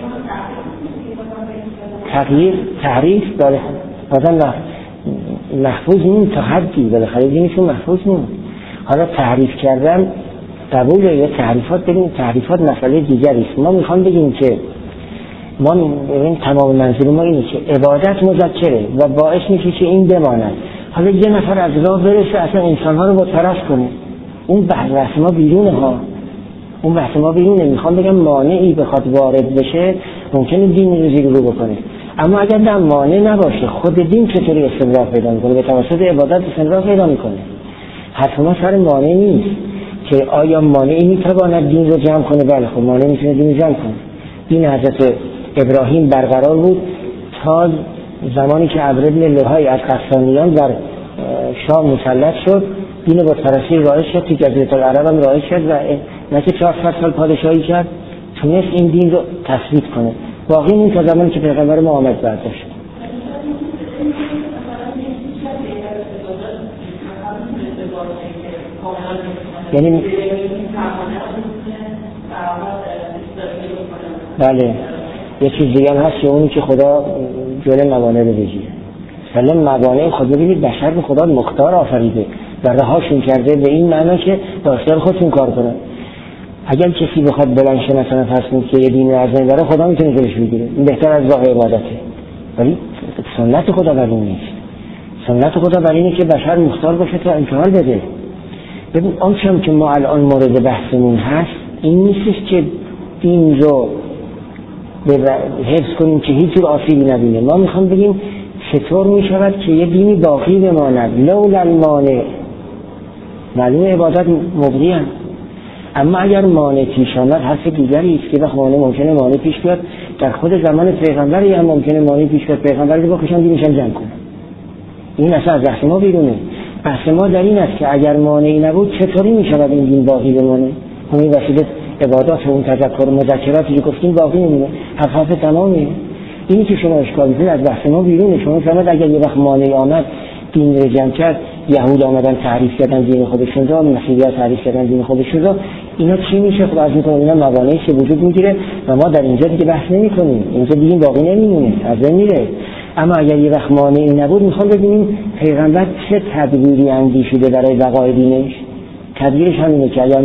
تغییر، تحریف داره. بازم محفوظ نیم تا حدی، بالاخره دینشون محفوظ نیم. حالا تحریف کردن قبوله یا تحریفات؟ ببین تحریفات مسئله دیگری است. ما میخوام بگیم که ما ببین تمام منظور ما اینه که عبادت مذکره و باعث میشه که این بماند. حالا یه نفر از راه برسه اصلا انسانها رو متپرست کنه، اون بحث ما بیرونه ها، اون بحث ما بیرونه. میخوام بگم مانعی بخواد وارد بشه ممکنه دین رو زیر رو بکنه، اما اگر در مانع نباشه خود دین چطوری استمرار پیدا میکنه؟ به توسط عبادت استمرار پیدا میکنه. حرف ما سر مانع نیست که آیا مانعی میتواند دین رو جمع کنه. بله خب مانع میتونه دین رو جمع کنه. دین حضرت ابراهیم برقرار بود تا زمانی که عبد بن لوحی از قسطنطنیان در شام مسلط شد. دین بتپرستی رایج شد، تو جزیره العرب هم رایج شد و نه که چهارصد سال پادشاهی کرد، تونست این دین رو تثبیت کنه. باقی این تا زمانی که پیغمبر ما آمد برداشت. یعنی بله یه چیز دیگه هم هست که اونی که خدا جلوی موانع رو بگیره. مثلا موانع خود ببینید بشر به خدا مختار آفریده و رهاشون کرده به این معنا که با اختیار خودشون کار کنن. اگر کسی بخواد بلند شه مثلا فرض کنید که یه دین از این برای خدا میتونه جلوش بگیره، این بهتر از راه عبادته، ولی سنت خدا بر این نیست. سنت خدا بر اینه که بشر مختار باشه تا امتحان بده. ببین آنچه هم که ما الان مورد بحثمون هست این نیست که دین رو حفظ کنیم که هیچ جور آسیبی نبینه. ما میخوام بگیم چطور میشود که یه دینی باقی بماند لولا المانع. معلوم عبادت مبدی هم، اما اگر مانع پیش آمد حرف دیگری است که وقت مانع ممکنه مانع پیش بیاد. در خود زمان پیغمبری هم ممکنه مانع پیش بیاد، پیغمبری با کشان دینشان جمع کنه. این اصلا از بحث ما بیرونه. بحث ما در این است که اگر مانعی نبود چطوری میشود این دین باقی بمانه؟ همین وسیله عبادات و اون تذکر و مذکراتی که گفتیم باقی نمیمونه، حرف حرف تمامیه. اینی که شما اشکال می‌کنید از بحث ما بیرونه. شما فرمود اگر یه وقت مانعی آمد دین رو جمع کرد، یهود آمدن تعریف کردن دین خودشون رو، مسیحی‌ها تعریف کردن دین خودشون رو، اینا چی میشه؟ خب از می‌کنه اینا موانعی که وجود میگیره و ما در اینجا دیگه بحث نمی‌کنیم. اینجا دین باقی نمیمونه، از بین میره. اما اگر یه وقت مانعی نبود میخوام ببینیم پیغمبر چه تدبیری اندیشیده برای بقای دینش. تدبیرش همینه که اگر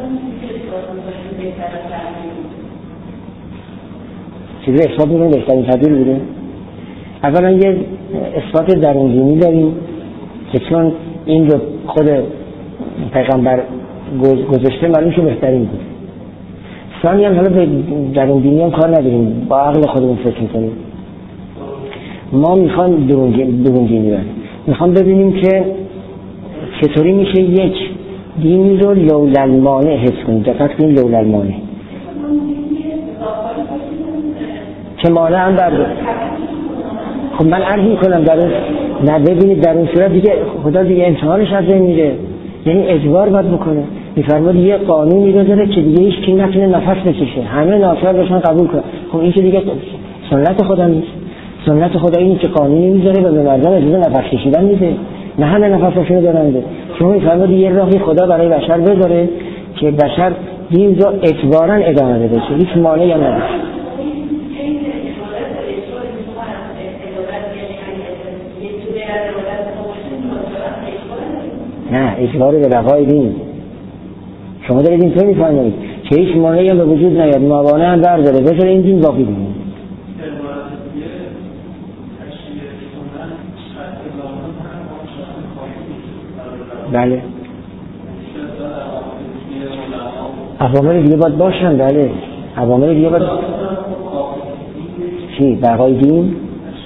چیزی اثبات می‌کنیم بهترین تدبیر بوده. اولا یه اثبات درون دینی داریم که چون این رو خود پیغمبر گذاشته معلوم که بهترین بود. ثانیاً حالا به درون دینی هم کار نداریم، با عقل خودمون فکر می‌کنیم. ما میخوام درون دینی بریم، میخوام ببینیم که چطوری میشه یک دینی رو لولا المانع حفظ کنیم. دقت کنیم لولا المانع که مانع هم برده. خب من عرض میکنم در اون نه ببینید در اون صورت دیگه خدا دیگه امتحانش از این میره، یعنی اجبار باید بکنه. میفرماد یه قانونی رو داره که دیگه هیچ کی نتونه نفس بکشه، همه ناچار بشن قبول کنن. خب این که دیگه سنت خدا نیست. سنت خدا اینه که قانونی میذاره و به مردم اجازه نفس کشیدن میده، نه همه نفسشون رو دارنده. شما میفرماد یه راهی خدا برای بشر بذاره که بشر دین رو اجباراً ادامه بده، هیچ مانعی هم نداره. نه اجبار به بقای دین. شما دارید اینطور میفرمایید که هیچ مانعی هم به وجود نیاد، موانع هم برداره، بذاره این دین باقی بمونه. بله عوامل دیگه باید باشن. بله عوامل دیگه باید چی؟ بقای دین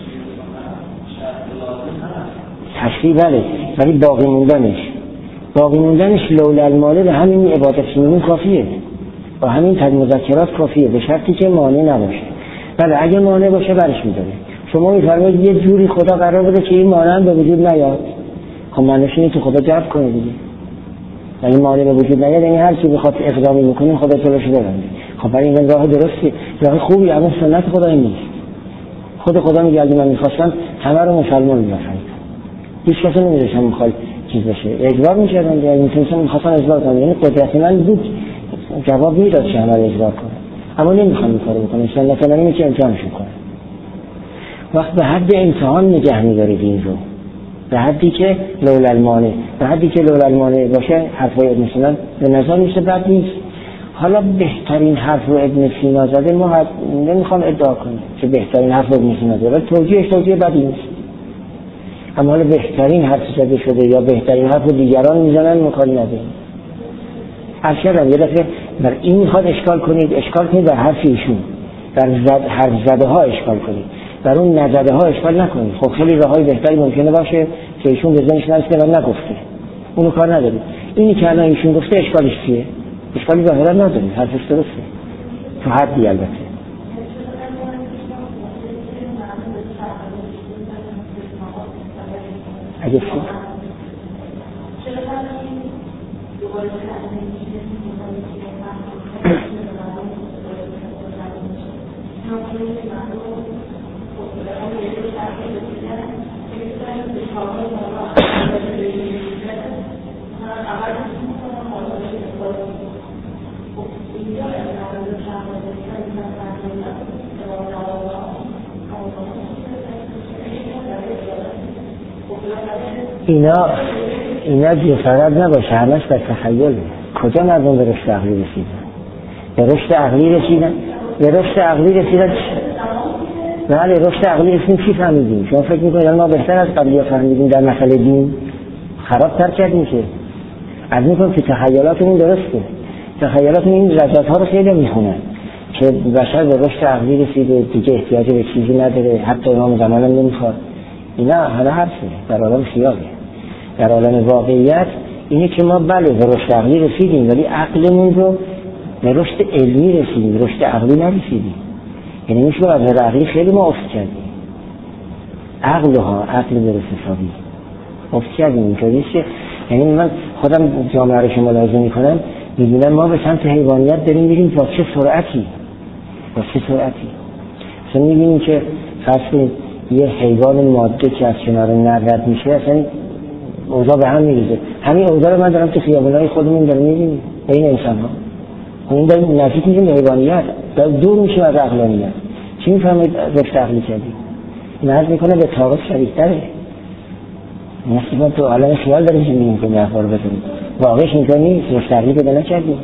تشریع بله، ولی باقی موندنش باقی موندنش لولا المانع به همین عبادت سنین کافیه، با همین تد مذکرات کافیه، به شرطی که مانع نباشه. بله اگه مانع باشه برش میداره. شما میفرمایید یه جوری خدا قرار بده که این مانع به وجود نیاد. خب معنیش اینه که خدا جلب کنه دیگه، یعنی مانع به وجود نیاد، یعنی هر کی بخواد اقدامی میکنه خدا جلوش ببنده. خب برای این راه درستی، راه خوبی، اما سنت خدا این نیست. خود خدا میگه اگه من میخواستم همه رو مسلمان می‌کردم، هیچ کسی نمی‌ذاشتم میخواد چیز بشه، اجبار می‌کردم دیگه. میتونستم می‌خواستم اجبار کنم، یعنی قدرت من بود جواب میداد که همه رو اجبار کنم، اما نمی‌خوام این کارو بکنم. سنت من اینه که امتحانشون کنم. وقت به حد امتحان نگه می‌داره دین رو، به حدی که لولا المانع، به حدی که لولا المانع باشه حرفای ابن سینا به نظر میشه بد نیست. حالا بهترین حرف رو ابن سینا زده، ما نمیخوام ادعا کنیم که بهترین حرف رو ابن سینا زده، ولی توجیهش توجیه بدی نیست. اما حالا بهترین حرف زده شده یا بهترین حرف رو دیگران میزنن مکانی نداریم. عرض کردم یه دفعه بر این میخواد اشکال کنید، اشکال کنید بر حرف ایشون، بر زد حرف زده ها اشکال کنید، بر اون نزده ها اشکال نکنید. خب خیلی راههای بهتری ممکنه باشه که ایشون به ذهنش نرسیده و نگفته، اونو کار ندارید. اینی که الان ایشون گفته اشکالش چیه؟ اشکالی ظاهرا ندارید، حرفش درسته تو حدی البته. اگه چی؟ اینا اینا جسارت نباشه، همش در تخیله. کجا مردم به رشد عقلی رسیدن؟ به رشد عقلی رسیدن به رشد عقلی رسیدن بله رشد عقلی رسیدن چی فهمیدیم؟ شما فکر میکنید ما بهتر از قبلی فهمیدیم در مسئله دین؟ خرابتر کردیم که از میکنم که تخیلاتمون درسته. تخیلاتمون این رجعت ها رو خیلی میخونن که بشر به رشد عقلی رسیده، دیگه احتیاج به چیزی نداره، حتی امام زمان هم نمیخواد. اینا حالا حرفه، در عالم خیاله. در عالم واقعیت اینه که ما بله به رشد عقلی رسیدیم، ولی عقلمون رو به رشد علمی رسیدیم، رشد عقلی نرسیدیم. یعنی میشه از عقلی خیلی ما افت کردیم. عقل ها عقل درست حسابی افت کردیم. اینطوریه که یعنی من خودم جامعه رو که ملاحظه میکنم میبینم ما به سمت حیوانیت داریم میریم با چه سرعتی با چه سرعتی اصلا میبینیم که فرض یه حیوان ماده که از کنار نرد میشه اصلا اوضاع به هم میریزه. همین اوضاع رو من دارم تو خیابونای خودمون دارم میبینیم بین انسان ها. این داریم نزدیک میشیم به حیوانیت، دور میشیم از عقلانیت. چی میفهمید رشد عقلی کردیم؟ این عرض میکنه به طاقت شریکتره. مثل ما تو عالم خیال داریم که میگیم که این اخبار بزنیم، واقعش اینطور نیست. رشد عقلی پیدا نکردیم.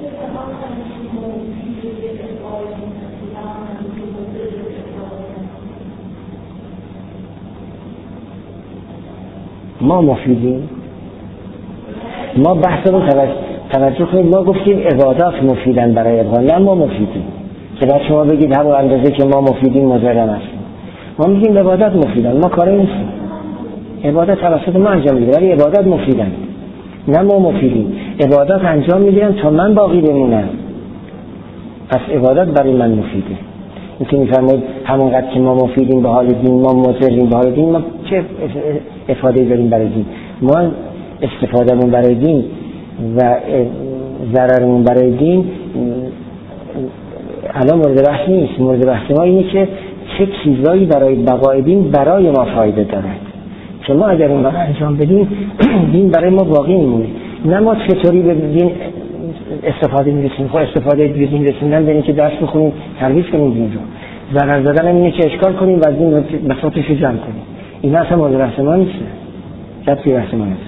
ما مفیدیم. ما بحث رو توجه, توجه کنید. ما گفتیم عبادات مفیدن برای افغان، نه ما مفیدیم که بعد شما بگید همون اندازه که ما مفیدیم مجرم هستیم. ما میگیم عبادات مفیدن، ما کاری نیستیم. عبادات توسط ما انجام میگیره ولی عبادات مفیدن، نه ما مفیدیم. عبادات انجام میگیرن تا من باقی بمونم، پس عبادات برای من مفیده. این که میفرمایید همونقدر که ما مفیدیم به حال دین، ما مضریم به حال دین، ما چه افاده داریم برای دین؟ ما استفادهمون برای دین و ضررمون برای دین الان مورد بحث نیست. مورد بحث ما اینه که چه چیزایی برای بقای دین برای ما فایده دارد که ما اگر اون رو انجام بدیم دین برای ما باقی میمونه. نه ما چطوری به دین استفاده میرسیم. خب استفاده به دین رسیدن به این که درس بخونیم، ترویج کنیم دین رو. ضرر زدن اینه که اشکال کنیم و دین رو بساطش رو جمع کنیم. این اصلا مورد بحث ما نیست. ربطی بحث ما نیست.